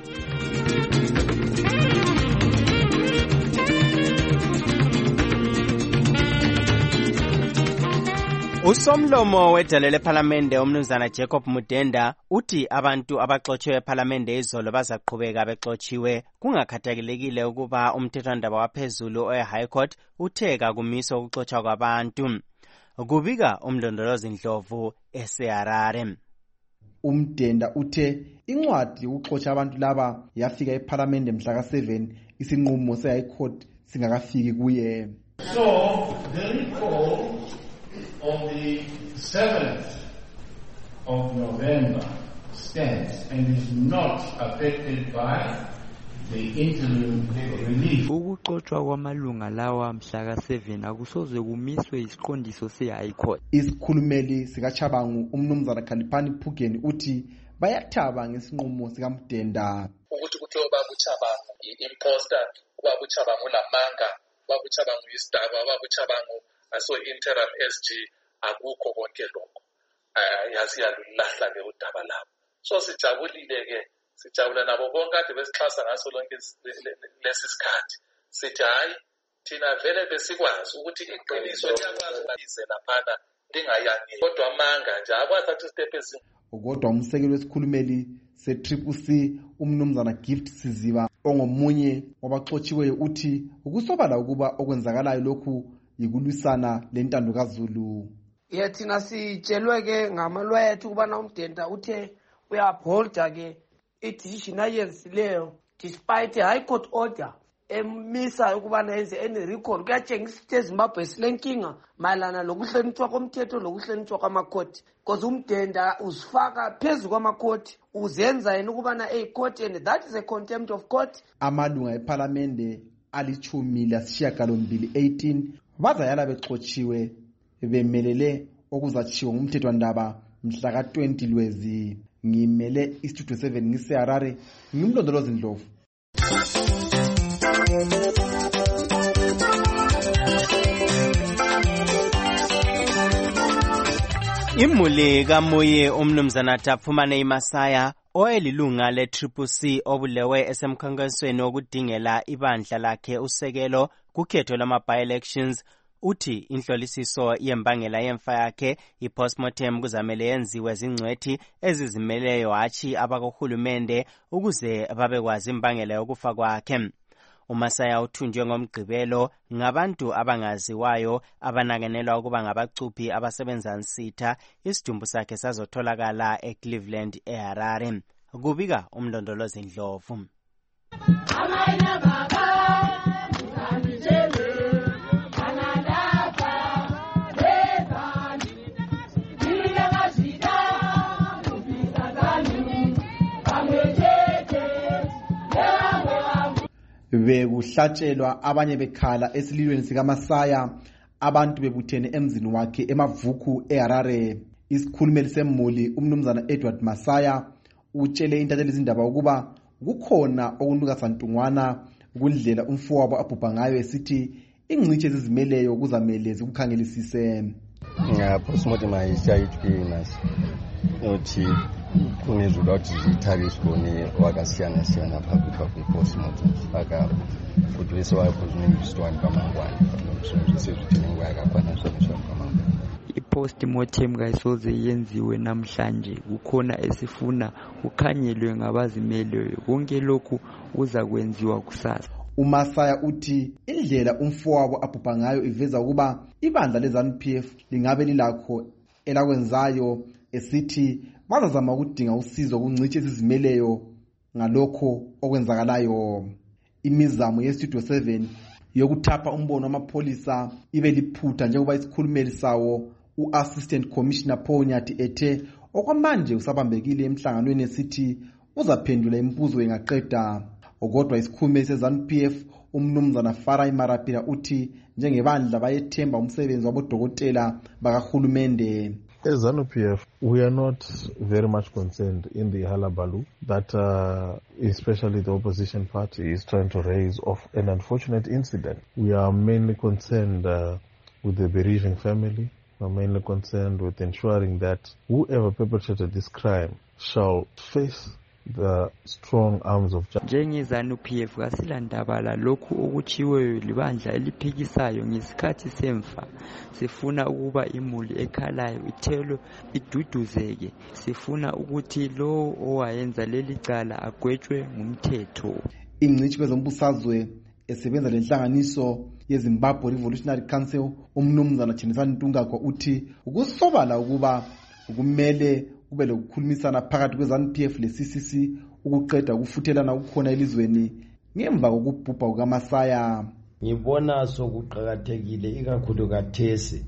Usomlomo wedale lePhalamende umnumzana Jacob Mudenda uthi abantu abaxotshwe ePhalamende izolo bazaqhubeka bexotshiwe kungakhathalekile ukuba umthethwandaba waphezulu oHigh Court utheka kumiso ukuxotshwa kwabantu. Kubika umlondolozi Ndlovu eSeharare. Umdenda uthe incwadi yokuxotsha abantu laba yafika ePhalamende mhla ka-7 isinqumo seHigh Court singakafiki kuye. So, the recall of the 7th of November stands and is not affected by the interim relief. Ukuxoxwa kwamalunga lawa mhla ka-7 akusoze kumiswe isiqondiso se-High Court. Isikhulumeli sikaChabangu umnumzana Khalipani Phugeni uthi bayathaba ngesinqumo sikaMdenda. Ukuthi kuthiwa babuChabangu i-imposter, babuChabangu lamanga, babuChabangu isidaba, babuChabangu aso interim SG akukho konke lokho. Yasiyalulahla le udaba labo. So sijabulile ke, sijabula nabo bonke ade besixhasa ngaso lonke lesi sikhathi. Sithi hayi thina vele besikwazi ukuthi iqiniso liyakwazi ukubalize laphana lingayani. Kodwa amanga nje akwathatha step ezini. Kodwa umsekeli wesikhulumeli se-CCC umnumzana Gift Siziba ongomunye wabaxotshiweyo uthi ukusobala ukuba okwenzakalayo lokhu yikulwisana lentando kaZulu. Thina sitshelwe ke ngamalwethu ukubana uMdenda uthe uyapholda ke i-decision ayenzileyo despite High Court order emisa ukubana yenze any recall. Kuyatshengisa ukuthi eZimbabwe silenkinga mayelana lokuhlonitshwa komthetho lokuhlonitshwa kwamakhoti because uMdenda uzifaka phezu kwamakhoti uzenza yena ukubana court and that is a contempt of court. Amalunga ePhalamende ali-18 bazayala bexotshiwe bemelele okuzatshiwo ngumthethwandaba mhla ka-20 Lwezi. Ngimele iStudio 7 ngiseHarare ngimlondolozi Ndlovu. Imuli kaMuyi umnumzana Tapfumaneyi Masaya oyelilunga le-CCC obulewe esemkhankasweni wokudingela ibandla lakhe usekelo kukhetho lama-by-elections uthi inhlolisiso yembangela yemfa yakhe i-postmortem kuzamele yenziwe zingcwethi ezizimeleyo hatshi abakohulumende ukuze babekwazi imbangela yokufa kwakhe. uMasaya uthunjwe ngomgqibelo ngabantu abangaziwayo abanakenelwa ukuba ngabacuphi abasebenza nsitha. Isidumbu sakhe sazotholakala eCleveland eHarare. Kubika umlondolozi Ndlovu. Bekuhlatshelwa abanye bekhala esililweni sikaMasaya, abantu bebuthene emzini wakhe eMavuku eHarare. Isikhulumeli semuli umnumzana Edward Masaya utshele intatheli izindaba ukuba kukhona okunuka santungwana kundlela umfowabo abhubha ngayo, esithi ingciche ezizimeleyo kuzamele zikukhangelisise. Postmortem ayishayitwinas uthi kunezwula ukuthi zithariswe wakasiyana phakathi kwe-postmortem aka futhi bese wayephuzunengistwani kamangwane sezithini yakafana sokushona kamangwane. I-postmortem kayisoze yenziwe namhlanje, kukhona esifuna kukhanyelwe ngabazimeleyo. Konke lokhu kuza kwenziwa kusasa. uMasaya uthi indlela umfowabo abhubha ngayo iveza ukuba ibandla leZANU-PF lingabe lilakho elakwenzayo, esithi bazazama ukudinga usizo kungciche ezizimeleyo ngalokho okwenzakalayo. Imizamo yeStudio 7 yokuthapha umbono wamapholisa ibe liphutha njengoba isikhulumeli sawo u-Assistant Commissioner Paul Nyathi ethe okwamanje usabambekile emhlanganweni esithi uzaphendula imibuzo engaqeda. Kodwa isikhulumeli seZANU-PF umnumzana Farai Marapira uthi njengebandla bayethemba umsebenzi wabodokotela bakahulumende. As ZANU-PF, we are not very much concerned in the halabalu that especially the opposition party is trying to raise of an unfortunate incident. We are mainly concerned with the bereaving family. We are mainly concerned with ensuring that whoever perpetrated this crime shall face the strong arms of justice. NjengeZANU-PF kasilandabala lokhu okuchiweyo libandla eliphikisayo ngesikhathi semfa. Sifuna ukuba imuli ekhalayo ithelwe iduduzeke. Sifuna ukuthi lo owayenza leli cala agwetshwe ngumthetho. Ingcichi kwezombusazwe esebenza lenhlanganiso yeZimbabwe Revolutionary Council umnumzana Chenisani Ntungagwa uthi ukusobala ukuba kumele kube lokukhulumisana phakathi kweZANU-PF leCCC ukuqeda ukufuthelana ukukhona elizweni ngemva kokubhubha kukaMasaya. Ngibona sokuqhakathekile ikakhulu kathesi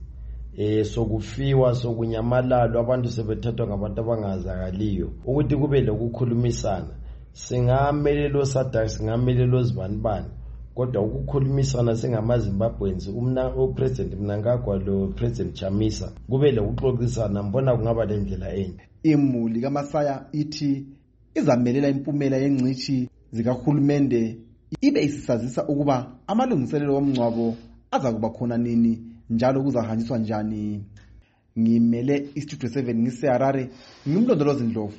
sokufiwa sokunyamalalo abantu sebethathwa ngabantu abangazakaliyo ukuthi kube lokukhulumisana. Singamelelo SADC, singamelelo zibanibani, kodwa ukukhulumisana singamaZimbabweans uPresident Mnangagwa lo President Chamisa kube lokuxoxisana, mbona kungaba lendlela enye. Imuli kaMasaya ithi izamelela impumela yengcichi zikahulumende ibe isisazisa ukuba amalungiselelo omngcwabo azakuba khona nini njalo kuzahanjiswa njani. Ngimele iStudio 7 ngiseHarare, ngimlondolozi Ndlovu.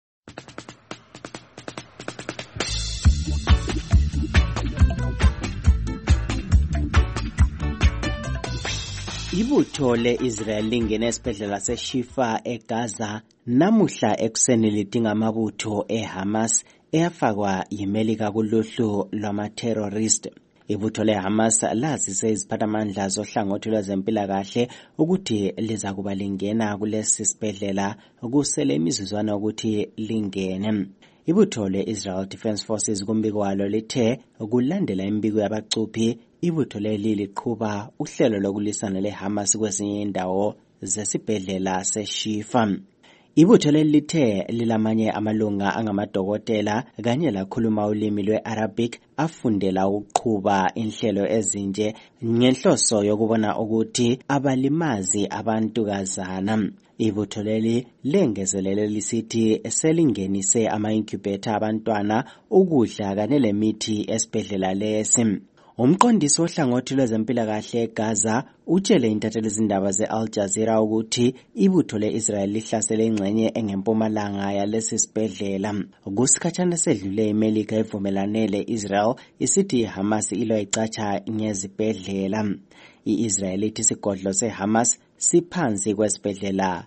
Ibutho le-Israel lingene esibhedlela seShifa eGaza namuhla ekuseni lidinga amabutho eHamas eyafakwa yiMelika kuluhlu lwama-terrorist. Ibutho leHamas lazise iziphathamandla zohlangothi lwezempilakahle ukuthi liza kuba lingena kulesi sibhedlela kusele imizuzwana ukuthi lingene. Ibutho le-Israel Defense Forces kumbiko walo lithe kulandela imbiko yabacuphi ibutho leli liqhuba uhlelo lokulisana leHamas kwezinye indawo zesibhedlela seShifa. Ibutho leli lithe lilamanye amalunga angamadokotela kanye lakhuluma ulimi lwe-Arabic afundela ukuqhuba inhlelo ezinje ngenhloso yokubona ukuthi abalimazi abantukazana. Ibutho leli lengezelele lisithi selingenise ama-incubator abantwana, ukudla kanye lemithi esibhedlela lesi. Umqondisi ohlangothi lwezempilakahle eGaza utshele intatheli izindaba ze-Al Jazeera ukuthi ibutho le-Israel lihlasele ingxenye engempumalanga yalesi sibhedlela. Kusikhatshana sedlule iMelika ivumelane le-Israel isithi iHamas ilo icatsha ngezibhedlela. I-Israel ithi isigodlo seHamas siphansi kwesibhedlela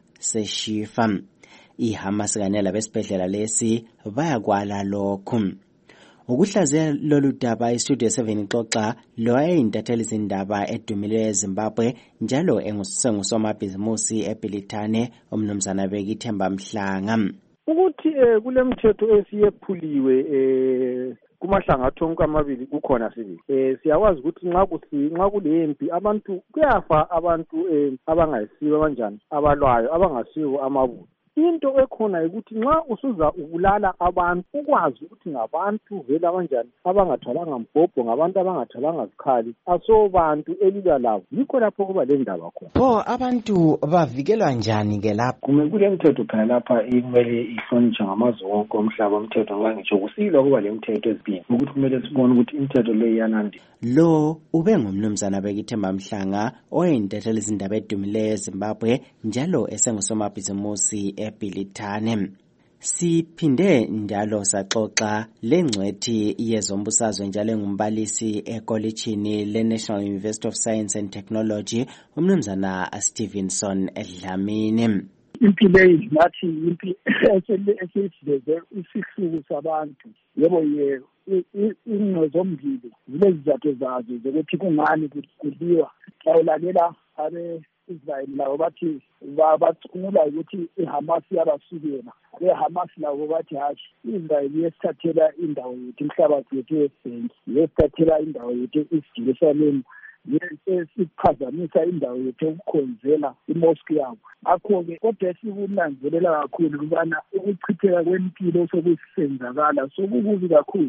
seShifa. IHamas kanye labesibhedlela lesi bayakwala lokhu. Ukuhlaziya lolu daba iStudio 7 ixoxa lo wayeyintatheli zindaba edumile eZimbabwe njalo engusomabhizimusi eBilitane umnumzana Bekithemba Mhlanga. Ukuthi kule mthetho esiyephuliwe kumahlangatho onke amabili kukhona sibili. Siyakwazi ukuthi nxa kulempi abantu kuyafa abantu abangayisibo kanjani abalwayo abangasiwo amabutho. Into ekhona ukuthi nxa usuza ubulala abantu ukwazi ukuthi ngabantu vela kanjani abangathwalanga mbhobho ngabantu abangathwalanga zikhali asobantu elilwa labo yikho lapho kuba le ndaba khona. Pho abantu bavikelwa njani ke lapho? Kule mthetho phela lapha kumele ihlonitshwe ngamazwe wonke omhlaba umthetho ngoba ngitsho kusilwa kuba le mthetho ezibini ukuthi kumele sibone ukuthi imithetho le iyanandi. Lo ube ngumnumzana Bekithemba Mhlanga oyintatheli zindaba edumile eZimbabwe njalo esengusomabhizimusi eBilitane. Siphinde njalo saxoxa lengcwethi yezombusazwe njalo engumbalisi ekolitshini leNational University of Science and Technology umnumzana Stevenson Dlamini. Impilo eyilathi impi esiveze isihluku sabantu yebo ingqo zombili zilezizathu zazo zokuthi kungani kuliwa ulalela Israel labo bathi bacunula ukuthi iHamas yabasukela leHamas labo bathi hashi Israel yesithathela indawo yethu umhlabathi wethu yesithathela indawo yethu eJerusalem yesiphazamisa indawo yethu ukukhonzela imosque yabo. Akho-ke kodwa sikunanzelela kakhulu ukubana ukuchitheka kwempilo sokusenzakala sokukubi kakhulu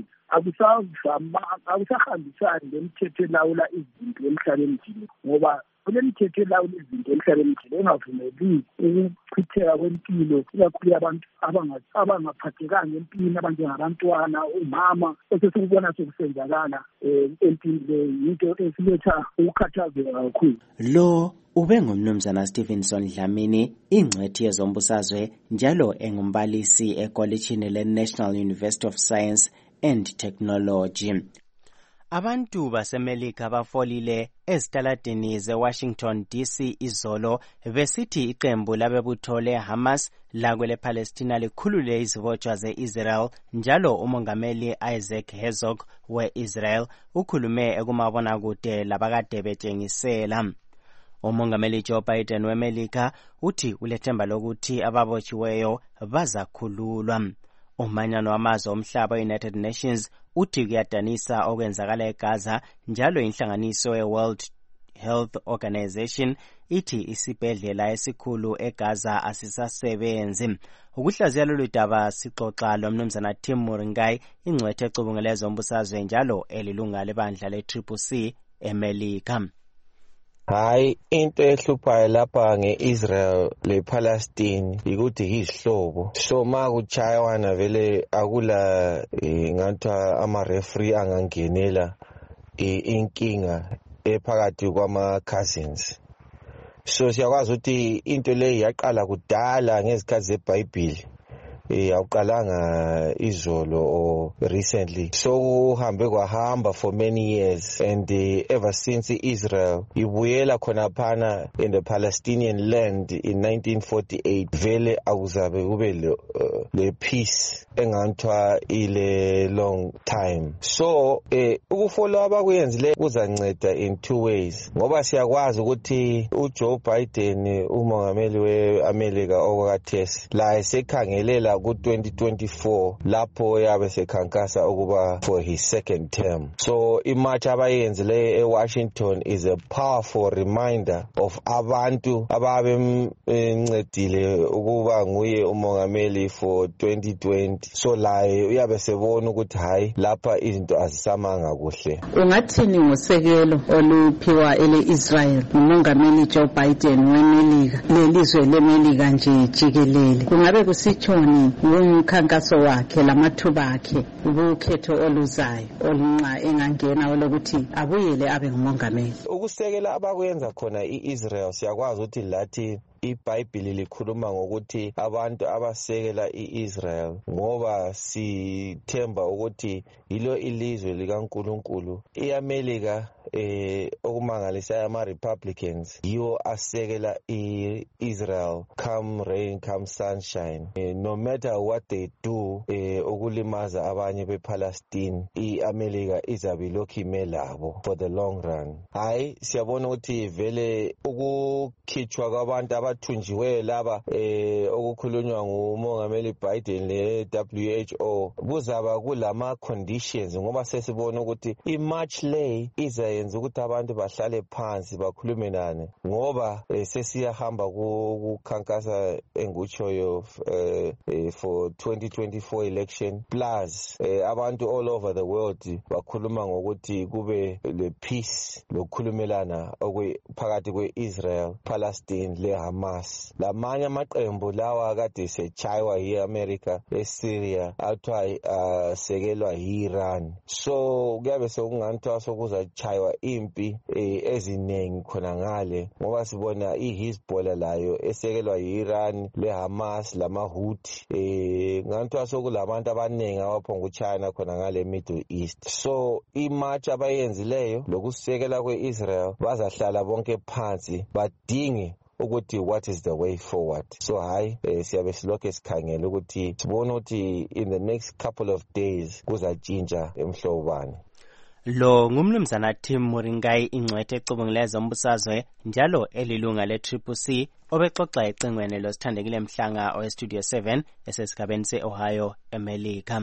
akusahambisani lemithetho elawula izinto emhlabeni jikelele ngoba kule mithetho elawula izinto emhlabeni jikelele engavumeli ukuchitheka kwempilo ikakhulu abantu abangaphathekanga empilweni abanjengabantwana umama esesikubona sokusenzakala empilweni yinto esiletha ukukhathazeka kakhulu. Lo ube ngumnumzana Stevenson Dlamini ingcwethi yezombusazwe njalo engumbalisi ekolitshini leNational University of Science and Technology. Abantu baseMelika bafolile ezitaladini zeWashington DC izolo besithi iqembu labebutho leHamas lakwele Palestina likhulule izibotshwa zeIsrael njalo umongameli Isaac Herzog weIsrael ukhulume ekumabonakude labakade betshengisela. Umongameli Joe Biden weMelika uthi ulethemba lokuthi ababotshiweyo bazakhululwa. Umanyano wamazwe omhlaba United Nations uthi kuyadanisa okwenzakala eGaza njalo inhlanganiso yeWorld Health Organization ithi isibhedlela esikhulu eGaza asisasebenzi. Ukuhlaziya lolu daba sixoxa lomnumzana Tim Muringai ingcwethe ecubungule ezombusazwe njalo elilunga lebandla leCCC eMelika. Hayi into ehluphayo lapha ngeIsrael lePalestine ukuthi izihlobo so makuchayawana vele akula ngathi ama referee angangenela inkinga ephakathi kwama cousins. So siyakwazi ukuthi into le yaqala kudala ngezikhathi zeBhayibheli awuqalanga izolo or recently so uhambe kwahamba for many years and ever since Israel ibuyela khona phana in the Palestinian land in 1948 vele akuzabe kube le peace enganthwa ile long time. So ukufollow abakuyenzile kuzanceda in two ways ngoba siyakwazi ukuthi uJoe Biden umongameli weAmerica okwakathesi la esekhangelela ku-2024 lapho yabe sekhankasa ukuba for his second term. So imarch abayenzile eWashington is a powerful reminder of abantu ababemncedile ukuba nguye umongameli for 2020. So laye uyabe sebona ukuthi hayi lapha izinto azisamanga kuhle. Ungathini ngosekelo oluphiwa ele-Israel umongameli Joe Biden weMelika lelizwe leMelika nje jikelele kungabe kusitshoni ngumkhankaso wakhe lamathuba akhe ukukhetho oluzayo olunqa engangena olokuthi abuyele abe ngumongameli? Ukusekela abakwenza khona iIsrael siyakwazi ukuthi lathi iBhayibheli likhuluma ngokuthi abantu abasekela i-Israel ngoba sithemba ukuthi yilo ilizwe likaNkulunkulu. IAmelika okumangalisayo ama-Republicans yiwo asekela i-Israel come rain come sunshine. No matter what they do ukulimaza abanye bePalestine, iAmelika izabe lokhu ime labo for the long run. Hayi siyabona ukuthi vele ukukhitshwa kwabantu abathunjiweyo laba okukhulunywa ngumongameli Biden le-WHO kuzaba kulama conditions ngoba sesibona ukuthi i-March lay izayenza ukuthi abantu bahlale phansi bakhulumenane ngoba sesiyahamba kukhankasa engutshoyo for 2024 election plus abantu all over the world bakhuluma ngokuthi kube le peace lokukhulumelana phakathi kwe-Israel, Palestine le-Hamas. Lamanye amaqembu lawa kade sechaywa yi-America eSyria athiwa sekelwa yi-Iran. So kuyabe sekunganithiwa sokuzachaywa impi eziningi khona ngale ngoba sibona i-Hezbollah layo esekelwa yi-Iran, le-Hamas lama-Houthi nganithiwa sokulabantu abaningi abaphonga uChina khona ngale Middle East. So imarch abayenzileyo lokusekela kwe-Israel bazahlala bonke phansi badinge ukuthi what is the way forward. So hayi siyabe silokho esikhangela ukuthi sibone ukuthi in the next couple of days kuzatshintsha emhlobani. Lo ngumnumzana Tim Muringai ingcwethe ecubungile zombusazwe njalo elilunga le-CCC obexoxa ecingweni losithandekile Mhlanga owestudio 7 esesigabeni se-Ohio eMelika.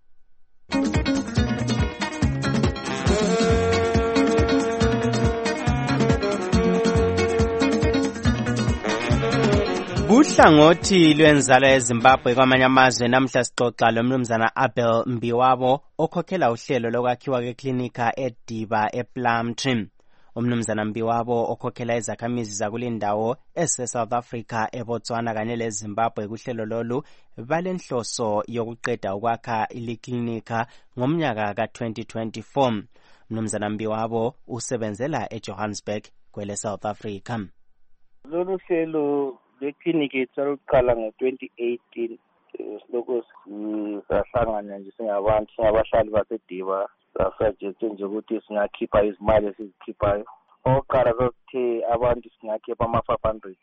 Uhlangothi lwenzalo eZimbabwe kwamanye amazwe namhla sixoxa lomnumzana Abel Mbiwabo okhokhela uhlelo lokwakhiwa kweklinika eDiba ePlumtree. Umnumzana Mbiwabo okhokhela izakhamizi zakulindawo ese-South Africa, eBotswana kanye leZimbabwe kuhlelo lolu balenhloso yokuqeda ukwakha iliklinika ngomnyaka ka-2024. Umnumzana Mbiwabo usebenzela eJohannesburg kwele South Africa. Lolu hlelo leklinika yethu lokuqala ngo-2018 silokhu sahlangana nje singabantu singabahlali baseDiba sasuggeste nje ukuthi singakhipha izimali esizikhiphayo. Okokuqala sasithe abantu singakhipha ama-500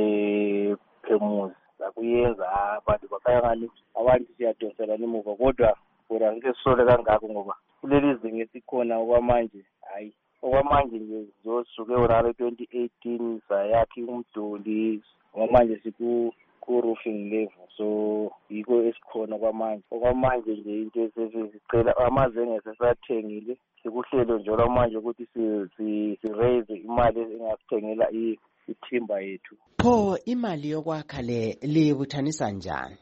per muzi. Sakuyenza abantu bakayangani abantu siyadonselana emuva kodwa ngeke sisole kangako ngoba kuleli zinga esikhona okwamanje hayi okwamanje nje zosuke urare 2018 sayakhi umduli ngoba siku-roofing level, so yiko esikhona okwamanje nje into esesicela amazenge sesathengile sikuhlelo nje lwamanje ukuthi si-raise imali engasithengela ithimba yethu. Pho imali yokwakha le liyibuthanisa njani?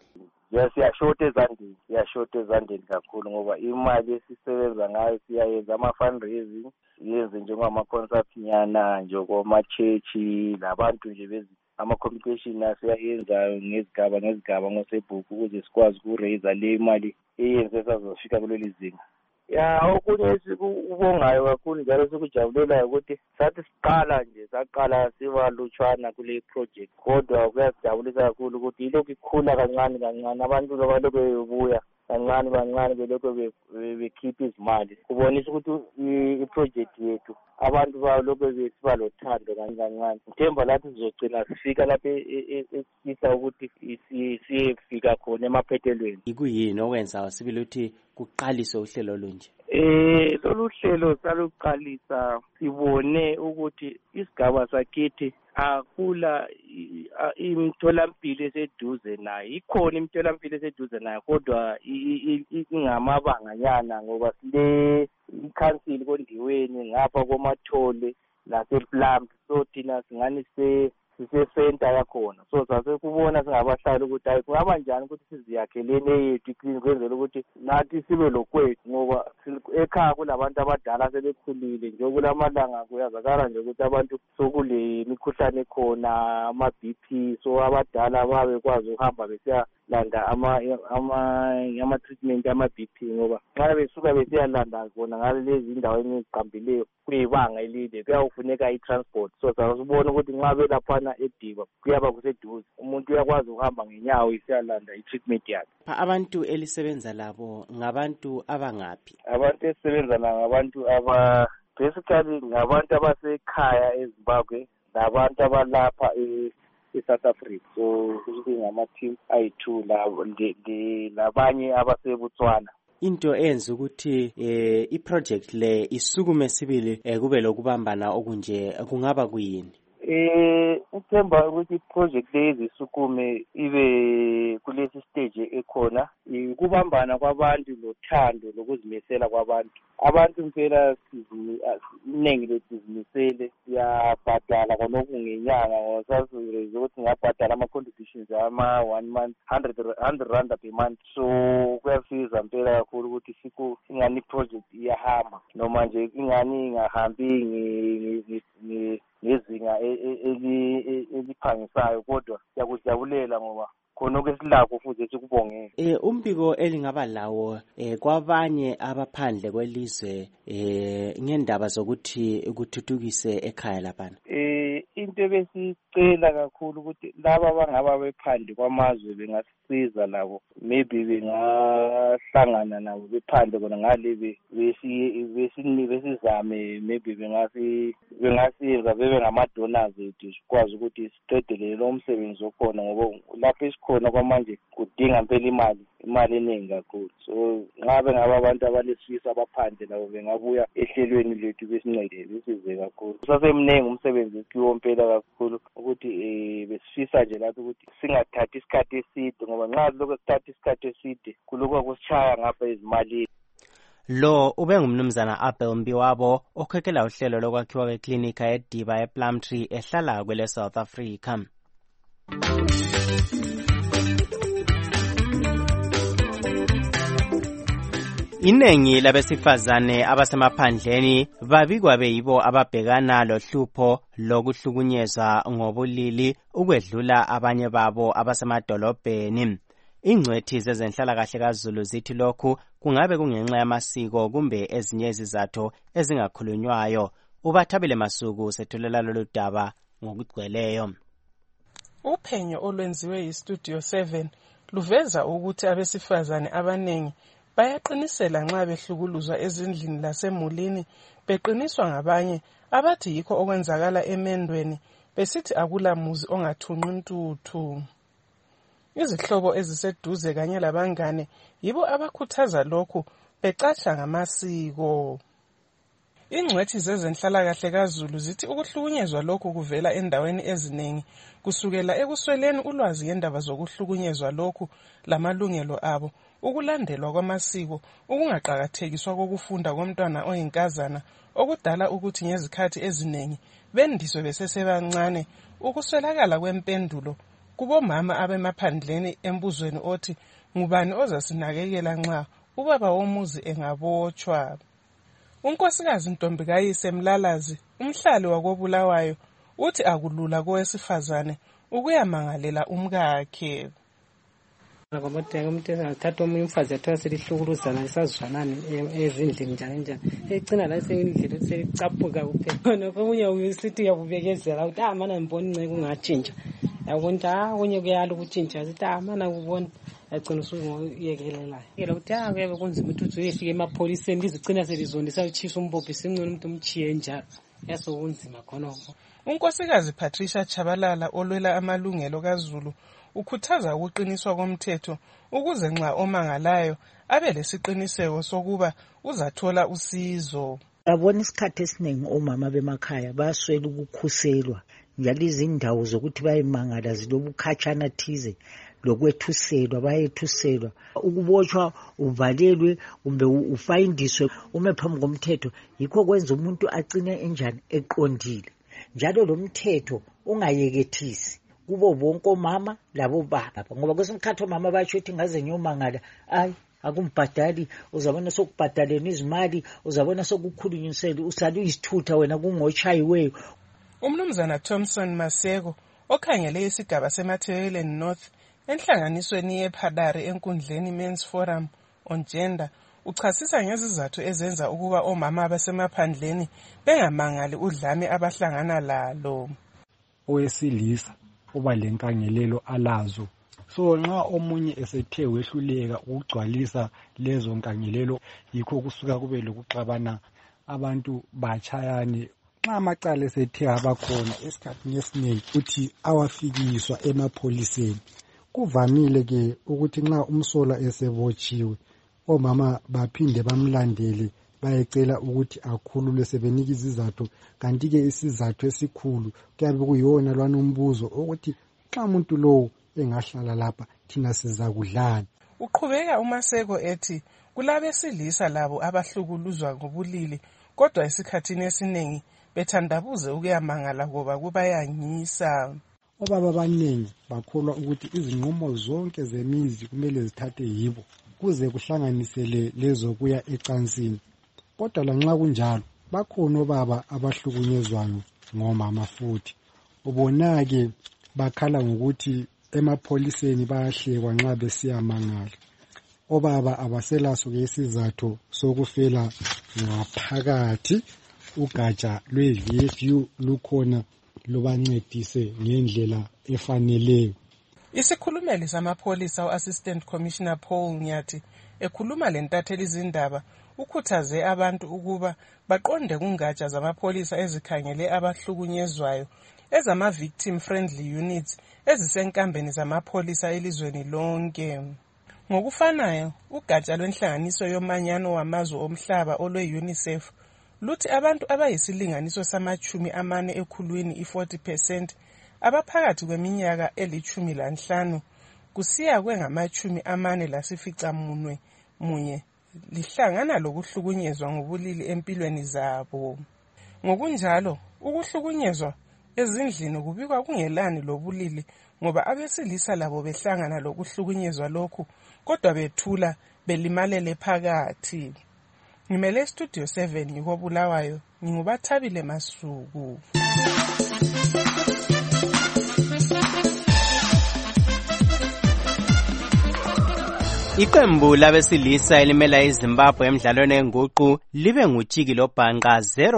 Siyashota ezandeni kakhulu ngoba imali esisebenza ngayo siyayenza ama-fundraising, siyenze njengama-concert nyana njengoma-church labantu nje ama-communication asiyayenzayo ngezigaba ngosebhuku ukuze sikwazi ukuraiser le imali eyenze sazofika kuleli zinga. Okunye esikubongayo kakhulu njalo sikujabulelayo ukuthi sathi saqala sibalutshwana kule project kodwa kuyasijabulisa kakhulu ukuthi ilokhu ikhula kancane abantu balokhu bebuya kancane belokhu bekhipha izimali. Kubonisa ukuthi iproject yethu abantu balokhu besiba lothando kancane. Ngithemba lathi sizogcina sifika lapho esifisa ukuthi siyefika khona emaphethelweni. Ikuyini okwenza sibili ukuthi kuqalise uhlelo olunje? Lolu hlelo saluqalisa sibone ukuthi isigaba sakithi akula imitholampilo eseduze nayo. Ikhona imitholampilo eseduze nayo kodwa ingamabanganyana ngoba sile ikhansili kondiweni ngapha komathole nasePlum, so thina singani sise-center yakhona. So sasekubona singabahlali ukuthi hayi kungaba njani ukuthi siziyakhelene yethu iklinika kwenzela ukuthi nathi sibe lokwethu ngoba ekhaya kulabantu abadala sebekhulile nje kulamalanga kuyazakala nje ukuthi abantu sokule mikhuhlane khona ama-BP, so abadala babekwazi ukuhamba besiya besiyalanda ama-treatment ama-BP ngoba nxa besuka besiyalanda khona ngale lezi indaweni eziqambileyo kuyibanga elide kuyawufuneka i-transport. So sasibona ukuthi nxa belaphana eDiba kuyaba kuseduze, umuntu uyakwazi ukuhamba ngenyawo isiyalanda i-treatment yakhe. Abantu elisebenza labo ngabantu abangaphi? Abantu esisebenza ngabantu basically ngabantu abasekhaya eZimbabwe nabantu abalapha eSouth Africa. So kusho ngama-team ayi-2 labanye abaseBotswana. Into enza ukuthi iproject le isukume sibili kube lokubambana okunje kungaba kuyini? Uthemba ukuthi iproject lezi isukume ibe kulesi stage ekhona ukubambana kwabantu lothando lokuzimisela kwabantu. Abantu impela iningi lesizimisele siyabhadala khonokho ngenyanga ngosazi ukuthi ngabhadala ama-contributions ama-1 month 100 rand per month. So kuyasiza impela kakhulu ukuthi ingani iproject iyahamba noma nje ingani ingahambi ngezinga eliphangisayo kodwa siyakujabulela ngoba khonokho esilakho futhi sikubongela. Umbiko elingaba lawo kwabanye abaphandle kwelizwe ngendaba zokuthi kuthuthukise ekhaya laphana. Into besicela kakhulu ukuthi laba abangaba bephandle kwamazwe bengasiza labo, maybe bengahlangana nabo bephandle kona ngale besizame, maybe bengasiza bebe ngama-donors ethu sikwazi ukuthi siqedelele lo msebenzi okhona ngoba lapho esikhona kwamanje kudinga mpela imali eningi kakhulu. So ngabe ngaba abantu abalesifisa abaphandle nabo bengabuya ehlelweni lethu besincede besize kakhulu. Sasemningi umsebenzi esikiwo mpela kakhulu ukuthi besifisa nje lapho ukuthi singathathi isikhathi eside ngoba nxa lokho sithatha isikhathi eside kuloko kusishaya ngapha ezimalini. Lo ube ngumnumzana Abel Mbiwabo okhekela uhlelo lokwakhiwa kweklinika eDiba ePlumtree ehlala kwele South Africa. Inengi labesifazane abasemaphandleni babikwa beyibo ababhekana lohlupho lokuhlukunyezwa ngobulili ukwedlula abanye babo abasemadolobheni. Ingcwethi zezenhlalakahle kaZulu zithi lokhu kungabe kungenxa yamasiko kumbe ezinye izizathu ezingakhulunywayo. Ubathabile Masuku sethulela lolu daba ngokugcweleyo. Uphenyo olwenziwe yiStudio 7 luveza ukuthi abesifazane abanengi bayaqinisela nxa behlukuluzwa ezindlini lasemulini, beqiniswa ngabanye abathi yikho okwenzakala emendweni, besithi akula muzi ongathunqi intuthu. Izihlobo eziseduze kanye labangane yibo abakhuthaza lokhu, becasha ngamasiko. Ingcwethi zezenhlalakahle kaZulu zithi ukuhlukunyezwa lokhu kuvela endaweni eziningi, kusukela ekusweleni ulwazi ngendaba zokuhlukunyezwa lokhu lamalungelo abo, ukulandelwa kwamasiko, ukungaqakathekiswa kokufunda komntwana oyinkazana, okudala ukuthi ngezikhathi eziningi bendiswe besesebancane, ukuswelakala kwempendulo kubomama abemaphandleni embuzweni othi ngubani ozasinakekela nxa ubaba womuzi engabotshwa. Unkosikazi Ntombikayise Mlalazi, umhlali wakoBulawayo, uthi akulula kowesifazane ukuyamangalela umkakhe. Ngoba umuntu engathatha omunye umfazi athiwa selihlukuluzana lisazwanani ezindlini njalo egcina la seyindlela selicaphuka kuphela. Khona okunye usithi uyakubekezela ukuthi mana ngibona inceke ungatshintsha, yabona ukuthi okunye kuyala ukutshintsha sithi mana kubona agcina usuyekelelayo ukuthi kuyabe kunzima ukuthi uyefika emapholiseni lizigcina selizondisa utshisa umbobho singcono umuntu umchiye njalo yasokunzima khonokho. Unkosikazi Patricia Chabalala olwela amalungelo kaZulu ukhuthaza ukuqiniswa komthetho ukuze nxa omangalayo abe lesiqiniseko sokuba uzathola usizo. Abona isikhathi esiningi omama bemakhaya baswela ukukhuselwa, njalo izindawo zokuthi bayemangala zilobukhatshana thize lokwethuselwa, bayethuselwa, ukubotshwa uvalelwe kumbe ufayindiswe ume phambi komthetho. Yikho kwenza umuntu agcine enjani eqondile, njalo lo mthetho ungayekethisi kubo bonke omama labo baba, ngoba kwesikhathi omama batsho ukuthi ngaze ngiyomangala akumbhadali, uzabona sokubhadaleni izimali, uzabona sokukhulunyisela, usale uyisithutha wena kungotshayiweyo. Umnumzana Thompson Maseko okhangele isigaba seMathebeleni North enhlanganisweni yePhadare enkundleni Men's Forum on Gender uchasisa ngezizathu ezenza ukuba omama abasemaphandleni bengamangali udlame abahlangana lalo. Owesilisa uba lenkangelelo alazo, so nxa omunye esethe wehluleka ukugcwalisa lezo nkangelelo yikho kusuka kube lokuxabana, abantu batshayane. Nxa amacala esethe abakhona esikhathini esinengi ukuthi awafikiswa emapholiseni. Kuvamile ke ukuthi nxa umsola esebotshiwe omama baphinde bamlandele bayecela ukuthi akhululwe sebenika izizathu, kanti ke isizathu esikhulu kuyabe kuyona lwana umbuzo ukuthi xa umuntu lowo engahlala lapha thina sizakudlana. Uqhubeka uMaseko ethi kulabesilisa labo abahlukuluzwa ngobulili, kodwa esikhathini esiningi bethandabuze ukuyamangala ngoba kubayangisa. Obaba abaningi bakholwa ukuthi izinqumo zonke zemizi kumele zithathe yibo kuze kuhlanganisele lezo kuya ecansini. Kodwa lanxa kunjalo bakhona obaba abahlukunyezwayo ngomama futhi. Ubonake bakhala ngokuthi emapholiseni bayahlekwa nxa besiyamangala. Obaba abaselaso ke isizathu sokufela ngaphakathi. Ugatsha lwe-VFU lukhona lubancedise ngendlela efaneleyo. Isikhulumeli samapholisa u-Assistant Commissioner Paul Nyathi ekhuluma lentatheli izindaba ukhuthaze abantu ukuba baqonde kungatsha zamapholisa ezikhangele abahlukunyezwayo ezama-victim friendly units ezisenkambeni zamapholisa elizweni lonke. Ngokufanayo, ugatsha lwenhlanganiso yomanyano wamazwe omhlaba olwe-UNICEF luthi abantu abayisilinganiso sama-40 ekhulwini i-40% abaphakathi kweminyaka eli-15 kusiya kwengama-44 lihlangana lokuhlukunyezwa ngobulili empilweni zabo. Ngokunjalo, ukuhlukunyezwa ezindlini kubikwa kungelani lobulili ngoba abesilisa labo behlangana lokuhlukunyezwa lokhu kodwa bethula belimalele phakathi. Ngimele Studio 7 ngikobulawayo, ngingubathabile Masuku. Iqembu labesilisa elimela iZimbabwe emidlalweni enguqu libe nguTshiki loBhanqa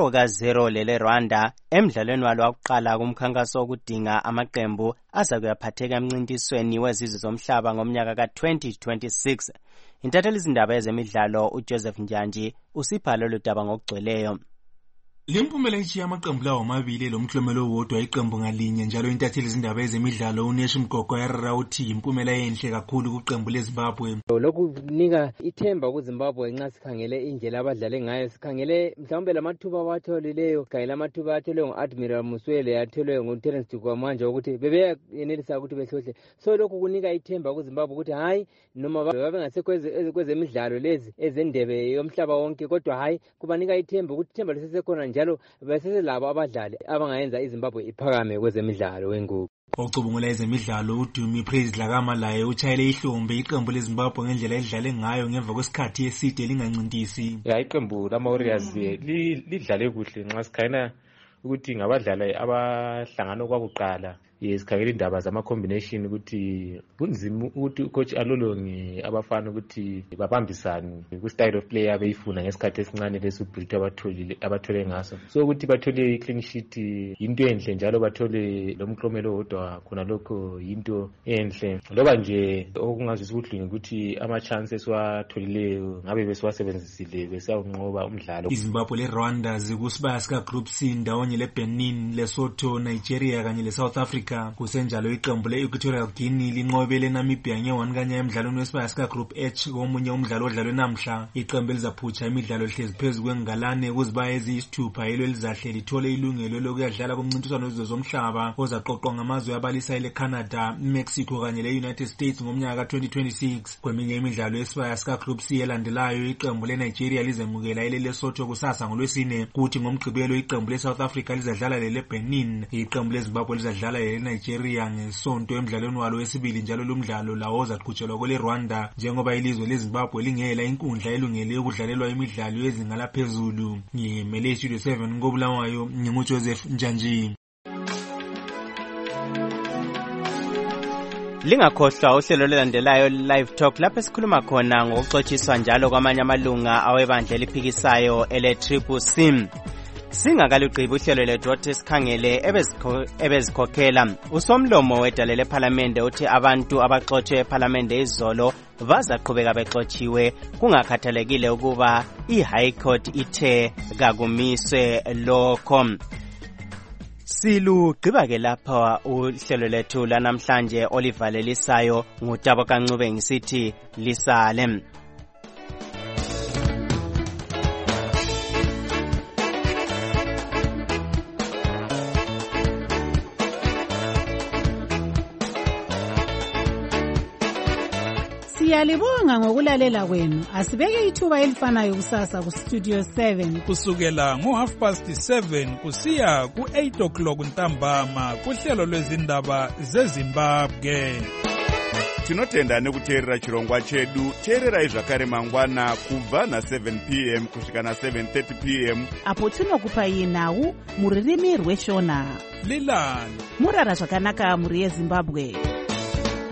0-0 lele Rwanda emidlalweni walo wakuqala kumkhankaso wokudinga amaqembu azakuyaphatheka emncintisweni wezizwe zomhlaba ngomnyaka ka-2026. Intatheli izindaba ezemidlalo uJoseph Njanji usipha lolu daba ngokugcweleyo. Lempumela ichiya amaqembu lawo amabili lomklomelo wodwa iqembu ngalinye, njalo intatheli izindaba ezemidlalo uNesh Mgogo yarara uthi impumela enhle kakhulu kuqembu leZimbabwe. Lokhu kunika ithemba kuZimbabwe nxa sikhangele indlela abadlale ngayo, sikhangele mhlawumbe lamathuba abatholileyo, sikhangele amathuba atholwe ngu-Admiral Muswele atholwe nguTerence Dugwamanja ukuthi bebeyenelisa ukuthi behlohle. So lokhu kunika ithemba kuZimbabwe ukuthi hayi noma babengasekho kwezemidlalo lezi ezendebe yomhlaba wonke, kodwa hayi kubanika ithemba ukuthi ithemba lisesekhona njalo beseselabo abadlali abangayenza iZimbabwe iphakame kwezemidlalo wenguqu. Ocubungula ezemidlalo uDumi Praise Dlakama laye utshayele ihlombe iqembu leZimbabwe ngendlela edlale ngayo ngemva kwesikhathi eside lingancintisi. Iqembu lama-Warriors lidlale kuhle nxa sikhangela ukuthi ngabadlali abahlangana kwakuqala. Sikhangela indaba zama-combination ukuthi kunzima ukuthi ucoach alolonge abafana ukuthi babambisane ku-style of play abeyifuna ngesikhathi esincane lesi-build abathole ngaso. So ukuthi bathole i-clean sheet yinto enhle, njalo bathole lo mklomelo wodwa khona lokho yinto enhle. Loba nje okungazwisa ubuhlungu ukuthi ama-chance esiwatholileyo ngabe besiwasebenzisile besiyawunqoba umdlalo. iZimbabwe leRwanda zikusibaya sika-Group C ndawonye leBenin, Lesotho, Nigeria kanye leSouth Africa. Kusenjalo iqembu le-Equatorial Guinea linqobele Namibia nge-1 kanye emidlalweni wesibaya sika-Group H komunye umdlalo odlalwe namhla. Iqembu elizaphutsha imidlalo ehlezi phezu kwengalane kuzibaya eziyisithupha yilo elizahle lithole ilungelo lokuyadlala kumncintiswano wezizwe zomhlaba ozaqoqwa ngamazwe abalisa ele-Canada, Mexico kanye le-United States ngomnyaka ka-2026. Kweminye imidlalo yesibaya sika-Group C elandelayo iqembu le-Nigeria lizemukela ele-Lesotho kusasa ngoLwesine, kuthi ngomgqibelo iqembu le-South Africa lizadlala lele-Benin. Iqembu leZimbabwe lizadlala lele-Nigeria ngesonto emidlalweni walo wesibili, njalo lumdlalo lawo uzaqhutshelwa kwele-Rwanda njengoba ilizwe leZimbabwe lingela inkundla elungele ukudlalelwa imidlalo yezinga laphezulu. Ngimele Studio 7 ngobulawayo, nginguJoseph Njanji. Lingakhohlwa uhlelo lelandelayo live talk lapho esikhuluma khona ngokuxotshiswa njalo kwamanye amalunga awebandla eliphikisayo ele-CCC. Singakaligqibi uhlelo lethu sikhangele ebezikhokhela usomlomo wedale lephalamende uthi abantu abaxotshwe ephalamende izolo bazaqhubeka bexotshiwe kungakhathalekile ukuba i-High Court ithe kakumiswe lokho. Silugqiba ke lapha uhlelo lethu lanamhlanje olivalelisayo ngutabo kancube ngisithi lisale. Siyalibonga ngokulalela kwenu. Asibeke ithuba elifanayo kusasa ku Studio 7 kusukela ngo7:30 kusiya ku8:00 ntambama kuhlelo lwezindaba zeZimbabwe. Tinotenda nekuteerera chirongwa chedu. Teererai zvakare mangwana kubva na7 p.m. kusvika na7:30 p.m. apo tinokupai nhau muririmi rweshona. Lilani murara zvakanaka muri yeZimbabwe.